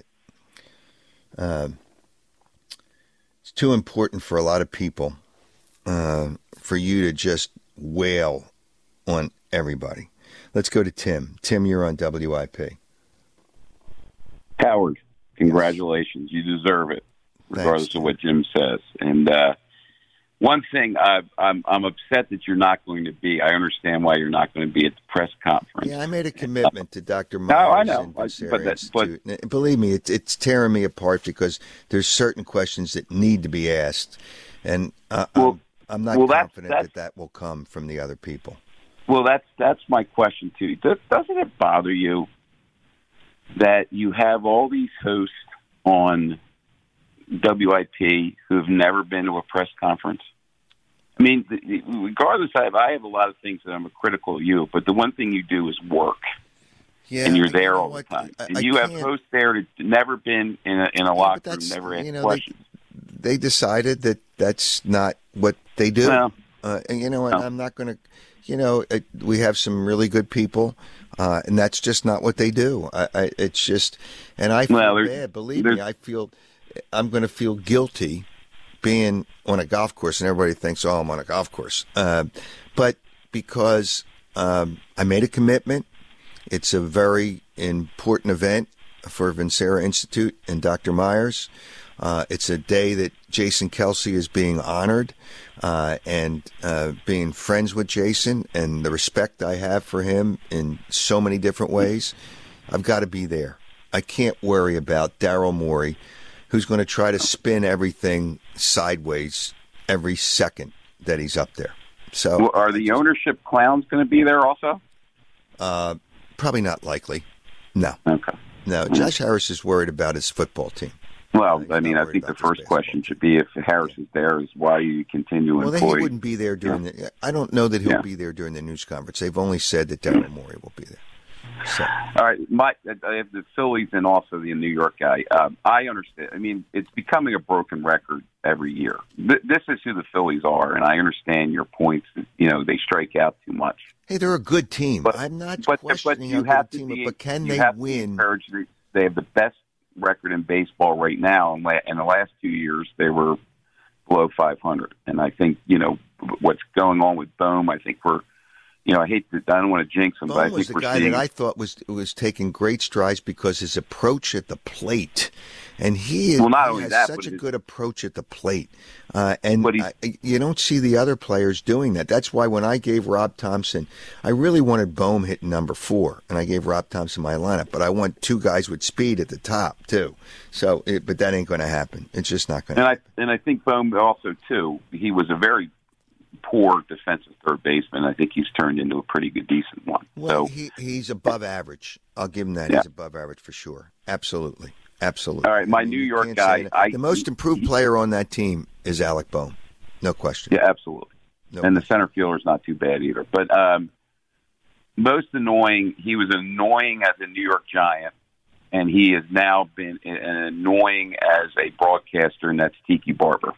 Speaker 1: It's too important for a lot of people for you to just wail on everybody. Let's go to Tim. Tim, you're on WIP.
Speaker 16: Howard, congratulations. You deserve it, regardless of what Jim says. And one thing, I'm upset that you're not going to be. I understand why you're not going to be at the press conference.
Speaker 1: Yeah, I made a commitment to Dr. Myers and Becerra Institute. And believe me, it's tearing me apart because there's certain questions that need to be asked. And I'm not confident that will come from the other people.
Speaker 16: Well, that's my question, too. Doesn't it bother you that you have all these hosts on WIP who've never been to a press conference? I mean, regardless, I have a lot of things that I'm critical of you, but the one thing you do is work, and you're there all the time. And you have hosts there who've never been in a locker room, never asked questions.
Speaker 1: They decided that that's not what they do.
Speaker 16: Well,
Speaker 1: and I'm not going to, we have some really good people, and that's just not what they do. It's just, and I feel bad. Believe me, I'm going to feel guilty being on a golf course, and everybody thinks, oh, I'm on a golf course. But because I made a commitment, it's a very important event for Becerra Institute and Dr. Myers. It's a day that Jason Kelsey is being honored, and being friends with Jason and the respect I have for him in so many different ways. I've got to be there. I can't worry about Daryl Morey, who's going to try to spin everything sideways every second that he's up there. So,
Speaker 16: are the ownership clowns going to be there also?
Speaker 1: Probably not likely. No.
Speaker 16: Okay.
Speaker 1: No, Josh Harris is worried about his football team.
Speaker 16: Well, I mean, I think the first question should be, if Harris is there, is why you continue to
Speaker 1: Well,
Speaker 16: employ.
Speaker 1: he wouldn't be there during the. I don't know that he'll be there during the news conference. They've only said that Daryl Morey will be there. So.
Speaker 16: All right, I have the Phillies and also the New York guy. I understand. I mean, it's becoming a broken record every year. This is who the Phillies are, and I understand your points. You know, they strike out too much.
Speaker 1: Hey, they're a good team. I'm not questioning how good a team is, but can they win?
Speaker 16: They have the best record in baseball right now. In the last 2 years, they were below 500. And I think, you know, what's going on with Bohm, I think we're, you know, I don't want to jinx him, but I
Speaker 1: Bohm was
Speaker 16: think
Speaker 1: the
Speaker 16: we're
Speaker 1: guy
Speaker 16: seeing.
Speaker 1: that I thought was taking great strides because his approach at the plate, and he has such a good approach at the plate, you don't see the other players doing that. That's why when I gave Rob Thompson, I really wanted Bohm hitting number 4, and I gave Rob Thompson my lineup, but I want 2 guys with speed at the top too. So, but that ain't going to happen. It's just not going to happen.
Speaker 16: And I think Bohm also too. He was a very poor defensive third baseman. I think he's turned into a pretty good, decent one.
Speaker 1: Well,
Speaker 16: so
Speaker 1: he's above average. I'll give him that.
Speaker 16: Yeah.
Speaker 1: He's above average for sure. Absolutely.
Speaker 16: All right, my New York guy.
Speaker 1: The most improved player on that team is Alec Bohm. No question.
Speaker 16: Yeah, absolutely. And the center fielder is not too bad either. But most annoying, he was annoying as a New York Giant, and he has now been annoying as a broadcaster, and that's Tiki Barber.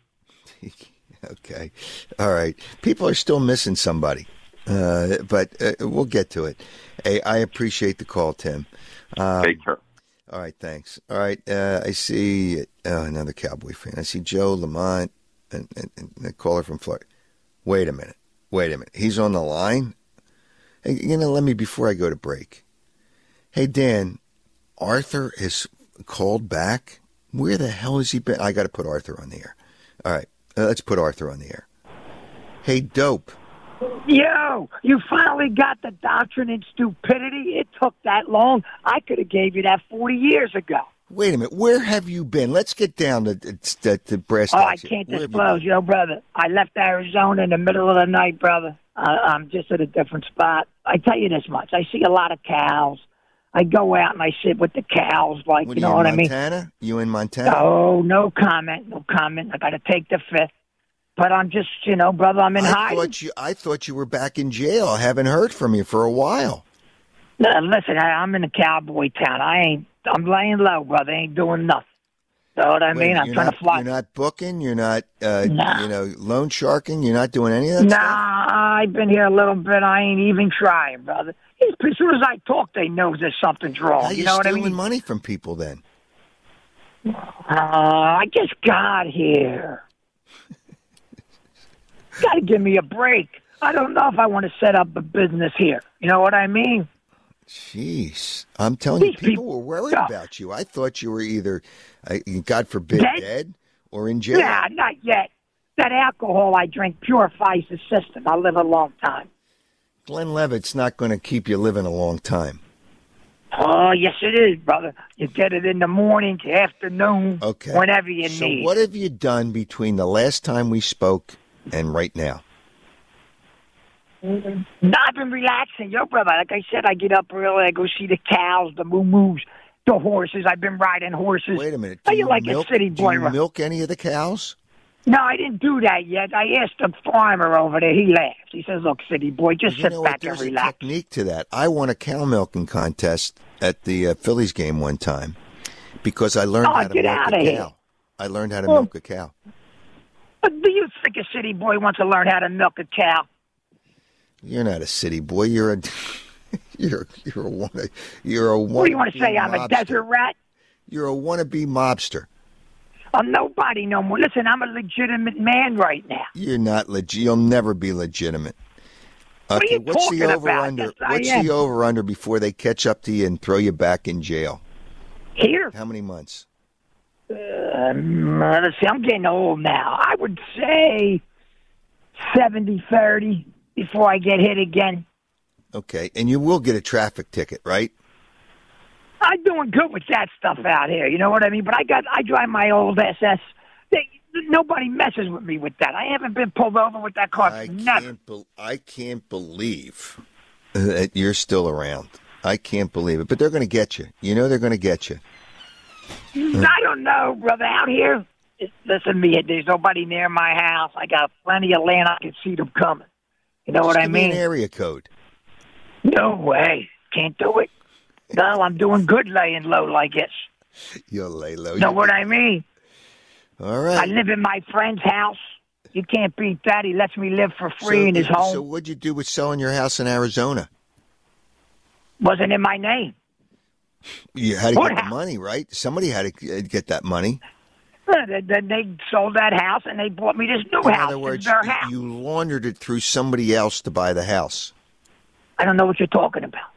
Speaker 1: Okay. All right. People are still missing somebody, but we'll get to it. Hey, I appreciate the call, Tim.
Speaker 16: Take care.
Speaker 1: All right, thanks. All right, I see another Cowboy fan. I see Joe Lamont and the caller from Florida. Wait a minute. He's on the line? Hey, let me, before I go to break. Hey, Dan, Arthur is called back? Where the hell has he been? I got to put Arthur on the air. All right. Let's put Arthur on the air. Hey, Dope.
Speaker 17: Yo, you finally got the doctrine and stupidity. It took that long. I could have gave you that 40 years ago.
Speaker 1: Wait a minute. Where have you been? Let's get down to brass tacks.
Speaker 17: I can't disclose, brother. I left Arizona in the middle of the night, brother. I'm just at a different spot. I tell you this much. I see a lot of cows. I go out and I sit with the cows, like, you know what I mean?
Speaker 1: Montana? You in Montana?
Speaker 17: Oh, no comment. I got to take the 5th. But I'm just, brother, I'm in hiding.
Speaker 1: I thought you were back in jail. I haven't heard from you for a while.
Speaker 17: No, listen, I'm in a cowboy town. I'm laying low, brother. I ain't doing nothing. Know what I mean? I'm trying to fly.
Speaker 1: You're not booking? You're not, loan sharking? You're not doing any of that stuff?
Speaker 17: Nah, I've been here a little bit. I ain't even trying, brother. As soon as I talk, they know there's something's wrong.
Speaker 1: How you
Speaker 17: know what I
Speaker 1: stealing
Speaker 17: mean?
Speaker 1: money from people then?
Speaker 17: I just got here. Got to give me a break. I don't know if I want to set up a business here. You know what I mean?
Speaker 1: Jeez. I'm telling you, people were worried about you. I thought you were either, God forbid, dead or in jail.
Speaker 17: Nah, not yet. That alcohol I drink purifies the system. I'll live a long time.
Speaker 1: Glenn Levitt's not going to keep you living a long time.
Speaker 17: Oh, yes, it is, brother. You get it in the morning, to afternoon, whenever you need.
Speaker 1: So what have you done between the last time we spoke and right now?
Speaker 17: No, I've been relaxing. Brother, like I said, I get up early. I go see the cows, the moo-moos, the horses. I've been riding horses.
Speaker 1: Wait a minute.
Speaker 17: How you like a city boy?
Speaker 1: Do you milk any of the cows?
Speaker 17: No, I didn't do that yet. I asked the farmer over there. He laughed. He says, look, city boy, just sit back and relax.
Speaker 1: There's a technique to that. I won a cow milking contest at the Phillies game one time because I learned how to milk a cow. I learned how to milk a cow.
Speaker 17: Do you think a city boy wants to learn how to milk a cow?
Speaker 1: You're not a city boy. You're a you're a wannabe.
Speaker 17: What do you want to say? I'm a desert rat.
Speaker 1: You're a wannabe mobster.
Speaker 17: I'm nobody no more. Listen, I'm a legitimate man right now.
Speaker 1: You're not legit. You'll never be legitimate.
Speaker 17: What are you talking about?
Speaker 1: What's the over under before they catch up to you and throw you back in jail?
Speaker 17: Here?
Speaker 1: How many months?
Speaker 17: Let's see. I'm getting old now. I would say 70-30 before I get hit again.
Speaker 1: Okay, and you will get a traffic ticket, right?
Speaker 17: I'm doing good with that stuff out here. You know what I mean? But I drive my old SS. Nobody messes with me with that. I haven't been pulled over with that car. Never.
Speaker 1: I can't believe that you're still around. I can't believe it. But they're going to get you. You know they're going to get you.
Speaker 17: I don't know, brother. Out here, listen to me. There's nobody near my house. I got plenty of land. I can see them coming. You know what I
Speaker 1: Give me
Speaker 17: mean?
Speaker 1: an area code.
Speaker 17: No way. Can't do it. No, I'm doing good laying low like this.
Speaker 1: You'll lay low.
Speaker 17: Know what I mean?
Speaker 1: All right.
Speaker 17: I live in my friend's house. You can't beat that. He lets me live for free in his home.
Speaker 1: So what'd you do with selling your house in Arizona?
Speaker 17: Wasn't in my name.
Speaker 1: You had to get the money, right? Somebody had to get that money.
Speaker 17: Then they sold that house and they bought me this new
Speaker 1: In
Speaker 17: house.
Speaker 1: other words,
Speaker 17: It's their house.
Speaker 1: you laundered it through somebody else to buy the house.
Speaker 17: I don't know what you're talking about.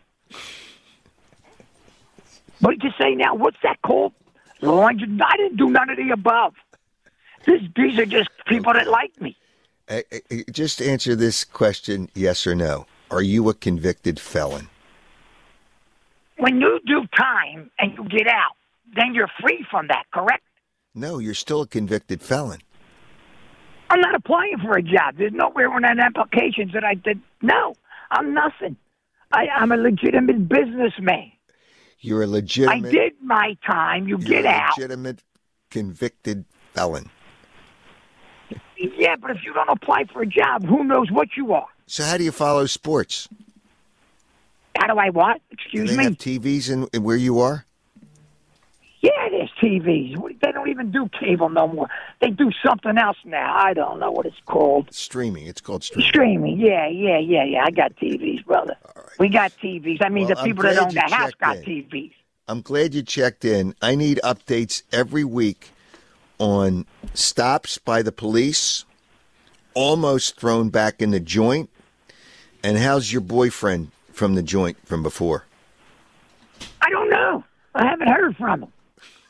Speaker 17: What did you say now? What's that called? I didn't do none of the above. These are just people that like me.
Speaker 1: Just answer this question, yes or no. Are you a convicted felon?
Speaker 17: When you do time and you get out, then you're free from that, correct?
Speaker 1: No, you're still a convicted felon.
Speaker 17: I'm not applying for a job. There's nowhere on that applications that I did. No, I'm nothing. I'm a legitimate businessman.
Speaker 1: You're a legitimate...
Speaker 17: I did my time. You get out.
Speaker 1: Legitimate convicted felon.
Speaker 17: Yeah, but if you don't apply for a job, who knows what you are?
Speaker 1: So how do you follow sports?
Speaker 17: How do I what?
Speaker 1: Do
Speaker 17: Excuse
Speaker 1: they
Speaker 17: me?
Speaker 1: have TVs in where you are?
Speaker 17: Yeah, there's TVs. They don't even do cable no more. They do something else now. I don't know what it's called.
Speaker 1: Streaming. It's called streaming.
Speaker 17: Streaming. Yeah. I got TVs, brother. We got TVs. I mean,
Speaker 1: Well,
Speaker 17: the
Speaker 1: I'm
Speaker 17: people that
Speaker 1: glad
Speaker 17: own
Speaker 1: you
Speaker 17: the house
Speaker 1: checked
Speaker 17: got
Speaker 1: in.
Speaker 17: TVs.
Speaker 1: I'm glad you checked in. I need updates every week on stops by the police, almost thrown back in the joint, and how's your boyfriend from the joint from before?
Speaker 17: I don't know. I haven't heard from him.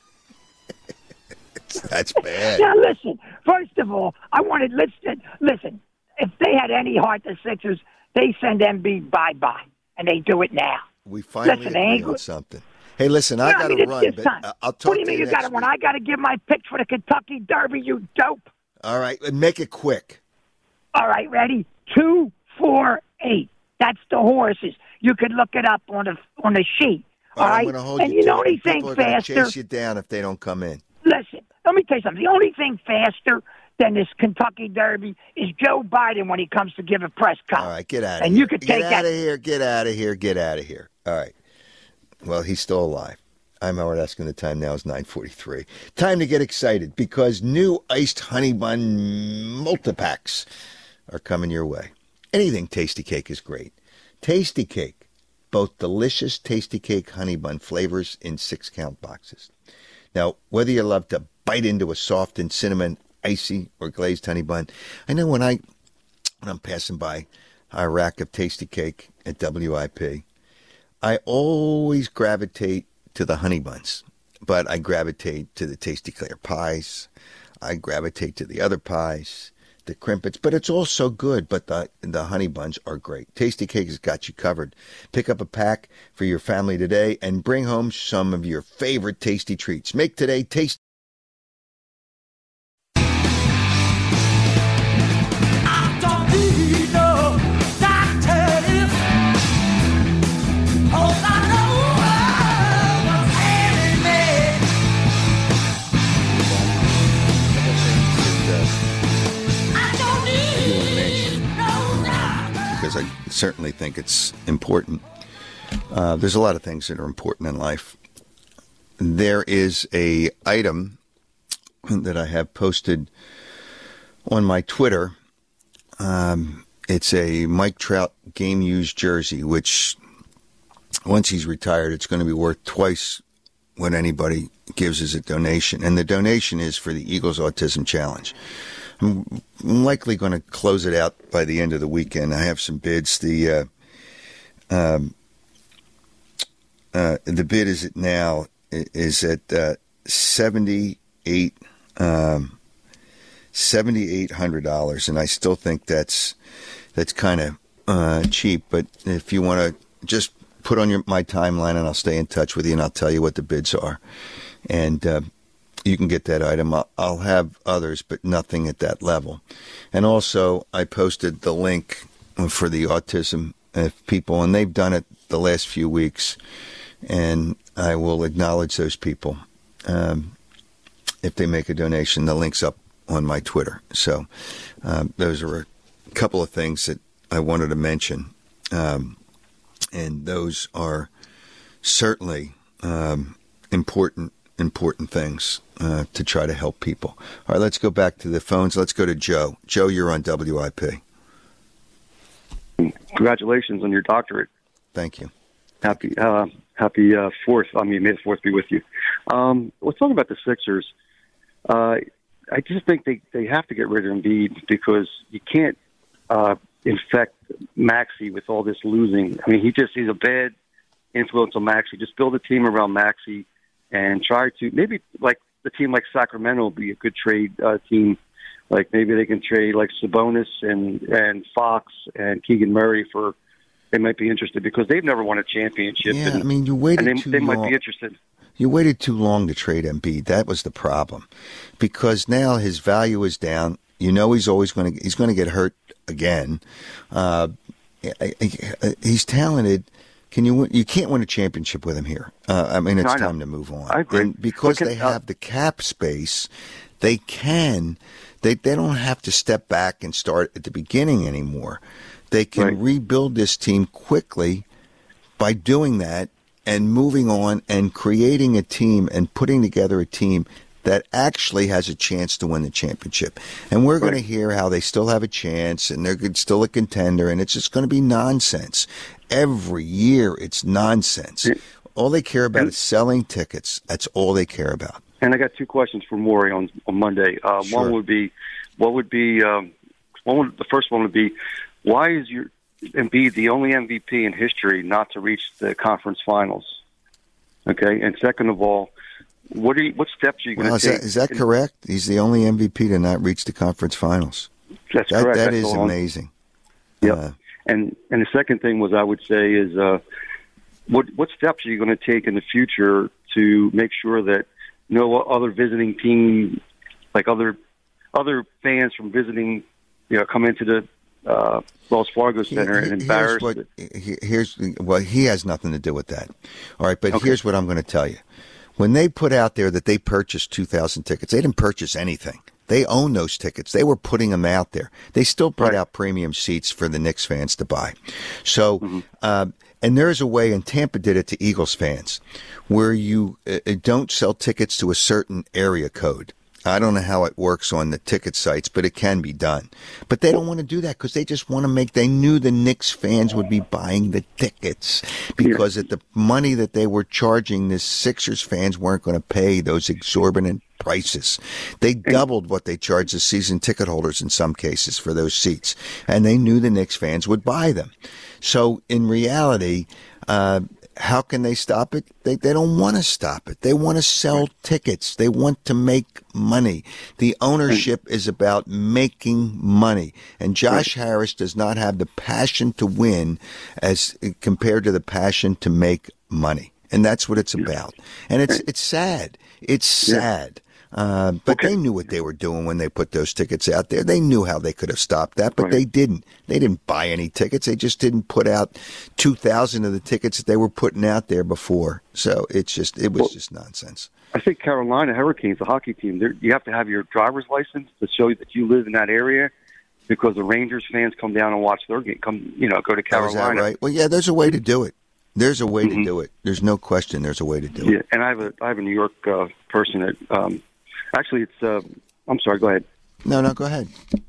Speaker 1: That's bad.
Speaker 17: Now, listen. First of all, I wanted, listen, if they had any heart, the Sixers, they send MB bye-bye, and they do it now.
Speaker 1: We finally
Speaker 17: Listen, they
Speaker 1: agree
Speaker 17: ain't
Speaker 1: on
Speaker 17: good.
Speaker 1: something. Hey, listen, I got to
Speaker 17: it's
Speaker 1: run,
Speaker 17: this
Speaker 1: but
Speaker 17: time.
Speaker 1: I'll talk
Speaker 17: What do you
Speaker 1: to
Speaker 17: mean
Speaker 1: you
Speaker 17: you got
Speaker 1: next
Speaker 17: to run?
Speaker 1: week.
Speaker 17: I got to give my picks for the Kentucky Derby, you dope.
Speaker 1: All right, and make it quick.
Speaker 17: All right, ready? 2, 4, 8. That's the horses. You could look it up on the sheet. All right,
Speaker 1: I'm going to hold
Speaker 17: and
Speaker 1: you
Speaker 17: you
Speaker 1: to
Speaker 17: know
Speaker 1: it.
Speaker 17: anything
Speaker 1: People are going to
Speaker 17: faster?
Speaker 1: chase you down if they don't come in.
Speaker 17: Listen, let me tell you something. The only thing faster than this Kentucky Derby is Joe Biden when he comes to give a press conference.
Speaker 1: All right, get out of
Speaker 17: And
Speaker 1: here.
Speaker 17: you could take
Speaker 1: Get out of here, get out of here, get out of here. All right. Well, he's still alive. I'm Howard Eskin. The time now is 9:43. Time to get excited because new iced honey bun multi-packs are coming your way. Anything Tasty Cake is great. Tasty Cake, both delicious Tasty Cake honey bun flavors in 6-count boxes. Now, whether you love to bite into a soft and cinnamon, icy, or glazed honey bun, I know when I'm passing by a rack of Tasty Cake at WIP, I always gravitate to the honey buns, but I gravitate to the Tasty Clear pies. I gravitate to the other pies, the crimpets, but it's all so good, but the honey buns are great. Tasty Cake has got you covered. Pick up a pack for your family today and bring home some of your favorite tasty treats. Make today tasty. Because I certainly think it's important. There's a lot of things that are important in life. There is a item that I have posted on my Twitter. It's a Mike Trout game used jersey, which once he's retired, it's going to be worth twice what anybody gives as a donation. And the donation is for the Eagles Autism Challenge. I'm likely going to close it out by the end of the weekend. I have some bids. The bid is at now is at $7,800, and I still think that's kind of cheap. But if you want to just put on my timeline, and I'll stay in touch with you, and I'll tell you what the bids are, and you can get that item. I'll have others, but nothing at that level. And also, I posted the link for the Autism if people, and they've done it the last few weeks, and I will acknowledge those people if they make a donation. The link's up on my Twitter. So those are a couple of things that I wanted to mention, and those are certainly important things to try to help people. All right, let's go back to the phones. Let's go to Joe. Joe, you're on WIP.
Speaker 18: Congratulations on your doctorate.
Speaker 1: Thank you.
Speaker 18: Happy Fourth. I mean, may the Fourth be with you. Let's talk about the Sixers. I just think they have to get rid of Embiid because you can't infect Maxey with all this losing. I mean, he's a bad influence on Maxey. Just build a team around Maxey and try to maybe like the team like Sacramento will be a good trade team. Like maybe they can trade like Sabonis and Fox and Keegan Murray for. They might be interested because they've never won a championship.
Speaker 1: Yeah, I mean, you waited too long.
Speaker 18: They might be interested.
Speaker 1: You waited too long to trade Embiid. That was the problem, because now his value is down. You know he's going to get hurt again. He's talented. You can't win a championship with him here. I mean, it's time to move on.
Speaker 18: I agree.
Speaker 1: And because they have the cap space, they can. They don't have to step back and start at the beginning anymore. They can rebuild this team quickly by doing that and moving on and creating a team and putting together a team that actually has a chance to win the championship. And we're going to hear how they still have a chance and they're still a contender, and it's just going to be nonsense. Every year it's nonsense. All they care about is selling tickets. That's all they care about.
Speaker 18: And I got two questions for Maury on Monday.
Speaker 1: Sure.
Speaker 18: The first one would be, why is your Embiid the only MVP in history not to reach the conference finals? Okay, and second of all, what steps are you going to take?
Speaker 1: Is that correct? He's the only MVP to not reach the conference finals.
Speaker 18: That's correct.
Speaker 1: That is amazing.
Speaker 18: Yep. And the second thing was I would say is what steps are you going to take in the future to make sure that no other visiting team, like other fans from visiting, come into the Wells Fargo Center and embarrass.
Speaker 1: He has nothing to do with that. All right, but here's what I'm going to tell you. When they put out there that they purchased 2,000 tickets, they didn't purchase anything. They own those tickets. They were putting them out there. They still put out premium seats for the Knicks fans to buy. So, and there's a way, and Tampa did it to Eagles fans, where you don't sell tickets to a certain area code. I don't know how it works on the ticket sites, but it can be done. But they don't want to do that because they just want to they knew the Knicks fans would be buying the tickets because at the money that they were charging, the Sixers fans weren't going to pay those exorbitant prices. They doubled what they charged the season ticket holders in some cases for those seats, and they knew the Knicks fans would buy them. So in reality, how can they stop it? They don't want to stop it. They want to sell tickets. They want to make money. The ownership is about making money. And Josh Harris does not have the passion to win as compared to the passion to make money. And that's what it's about. And it's sad. It's sad. But they knew what they were doing when they put those tickets out there. They knew how they could have stopped that, but they didn't. They didn't buy any tickets. They just didn't put out 2,000 of the tickets that they were putting out there before. So it was just nonsense.
Speaker 18: I think Carolina Hurricanes, the hockey team, you have to have your driver's license to show that you live in that area because the Rangers fans come down and watch their game. Go to Carolina.
Speaker 1: Oh, is that right? Well, yeah, there's a way to do it. There's a way to do it. There's no question. There's a way to do it.
Speaker 18: Yeah, and I have a New York person that. Actually, it's. I'm sorry. Go ahead.
Speaker 1: No, go ahead.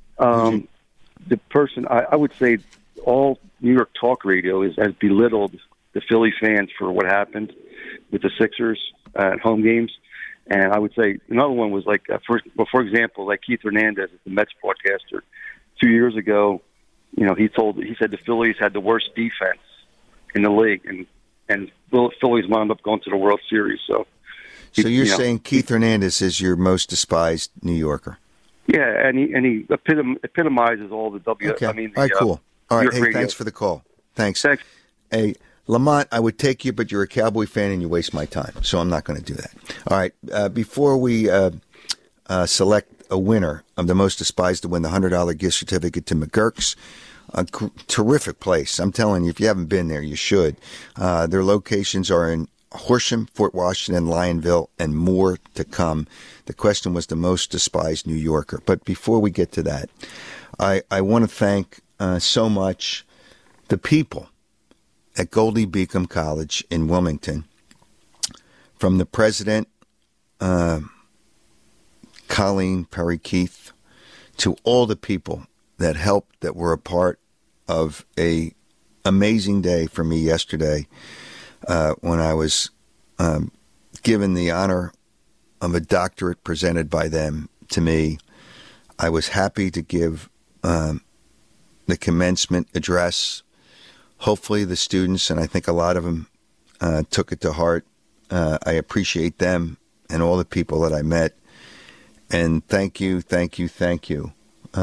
Speaker 18: The person I would say all New York talk radio has belittled the Philly fans for what happened with the Sixers at home games, and I would say another one was like for example, like Keith Hernandez, the Mets broadcaster, 2 years ago. He said the Phillies had the worst defense in the league, and Phillies wound up going to the World Series. So
Speaker 1: you're saying Keith Hernandez is your most despised New Yorker?
Speaker 18: Yeah, and he epitomizes all the
Speaker 1: Okay. All right, cool. All right, hey, thanks for the call. Thanks. Hey, Lamont, I would take you, but you're a Cowboy fan and you waste my time, so I'm not going to do that. All right, before we select a winner of the most despised to win the $100 gift certificate to McGurk's, A terrific place. I'm telling you, if you haven't been there, you should. Their locations are in Horsham, Fort Washington, Lionville, and more to come. The question was the most despised New Yorker. But before we get to that, I want to thank so much the people at Goldie Beacom College in Wilmington, from the president, Colleen Perry Keith, to all the people that helped, that were a part of a amazing day for me yesterday when I was given the honor of a doctorate presented by them to me. I was happy to give the commencement address. Hopefully the students, and I think a lot of them took it to heart. I appreciate them and all the people that I met. And thank you, thank you, thank you.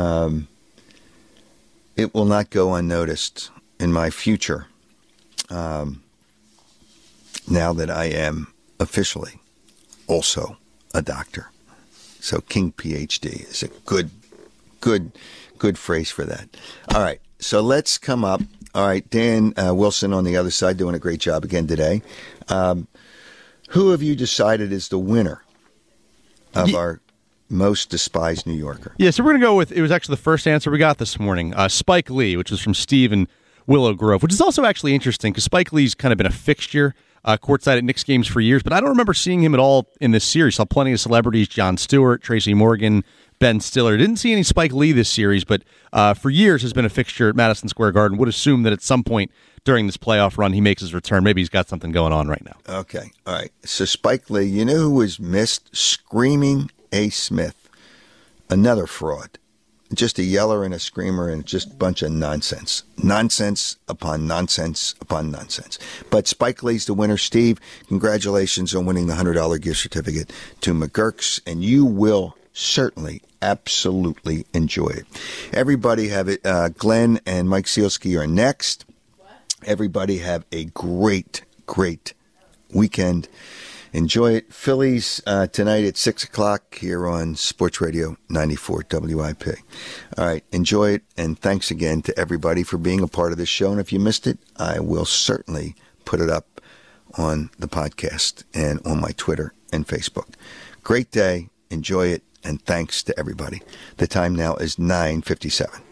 Speaker 1: It will not go unnoticed in my future, now that I am officially also a doctor. So King PhD is a good phrase for that. All right, so let's come up. All right, Dan Wilson on the other side doing a great job again today. Who have you decided is the winner of our most despised New Yorker?
Speaker 19: Yeah, so we're going to go with, it was actually the first answer we got this morning, Spike Lee, which was from Steve in Willow Grove, which is also actually interesting because Spike Lee's kind of been a fixture courtside at Knicks games for years, but I don't remember seeing him at all in this series. Saw plenty of celebrities, Jon Stewart, Tracy Morgan, Ben Stiller. Didn't see any Spike Lee this series, but for years has been a fixture at Madison Square Garden. Would assume that at some point during this playoff run he makes his return. Maybe he's got something going on right now.
Speaker 1: Okay, all right. So Spike Lee, you know who was missed? Screaming A. Smith. Another fraud. Just a yeller and a screamer and just a bunch of nonsense. Nonsense upon nonsense upon nonsense. But Spike Lee's the winner. Steve, congratulations on winning the $100 gift certificate to McGurk's, and you will certainly, absolutely enjoy it. Everybody have it. Glenn and Mike Sealski are next. Everybody have a great, great weekend. Enjoy it. Phillies tonight at 6 o'clock here on Sports Radio 94 WIP. All right, enjoy it, and thanks again to everybody for being a part of this show. And if you missed it, I will certainly put it up on the podcast and on my Twitter and Facebook. Great day. Enjoy it, and thanks to everybody. The time now is 9:57.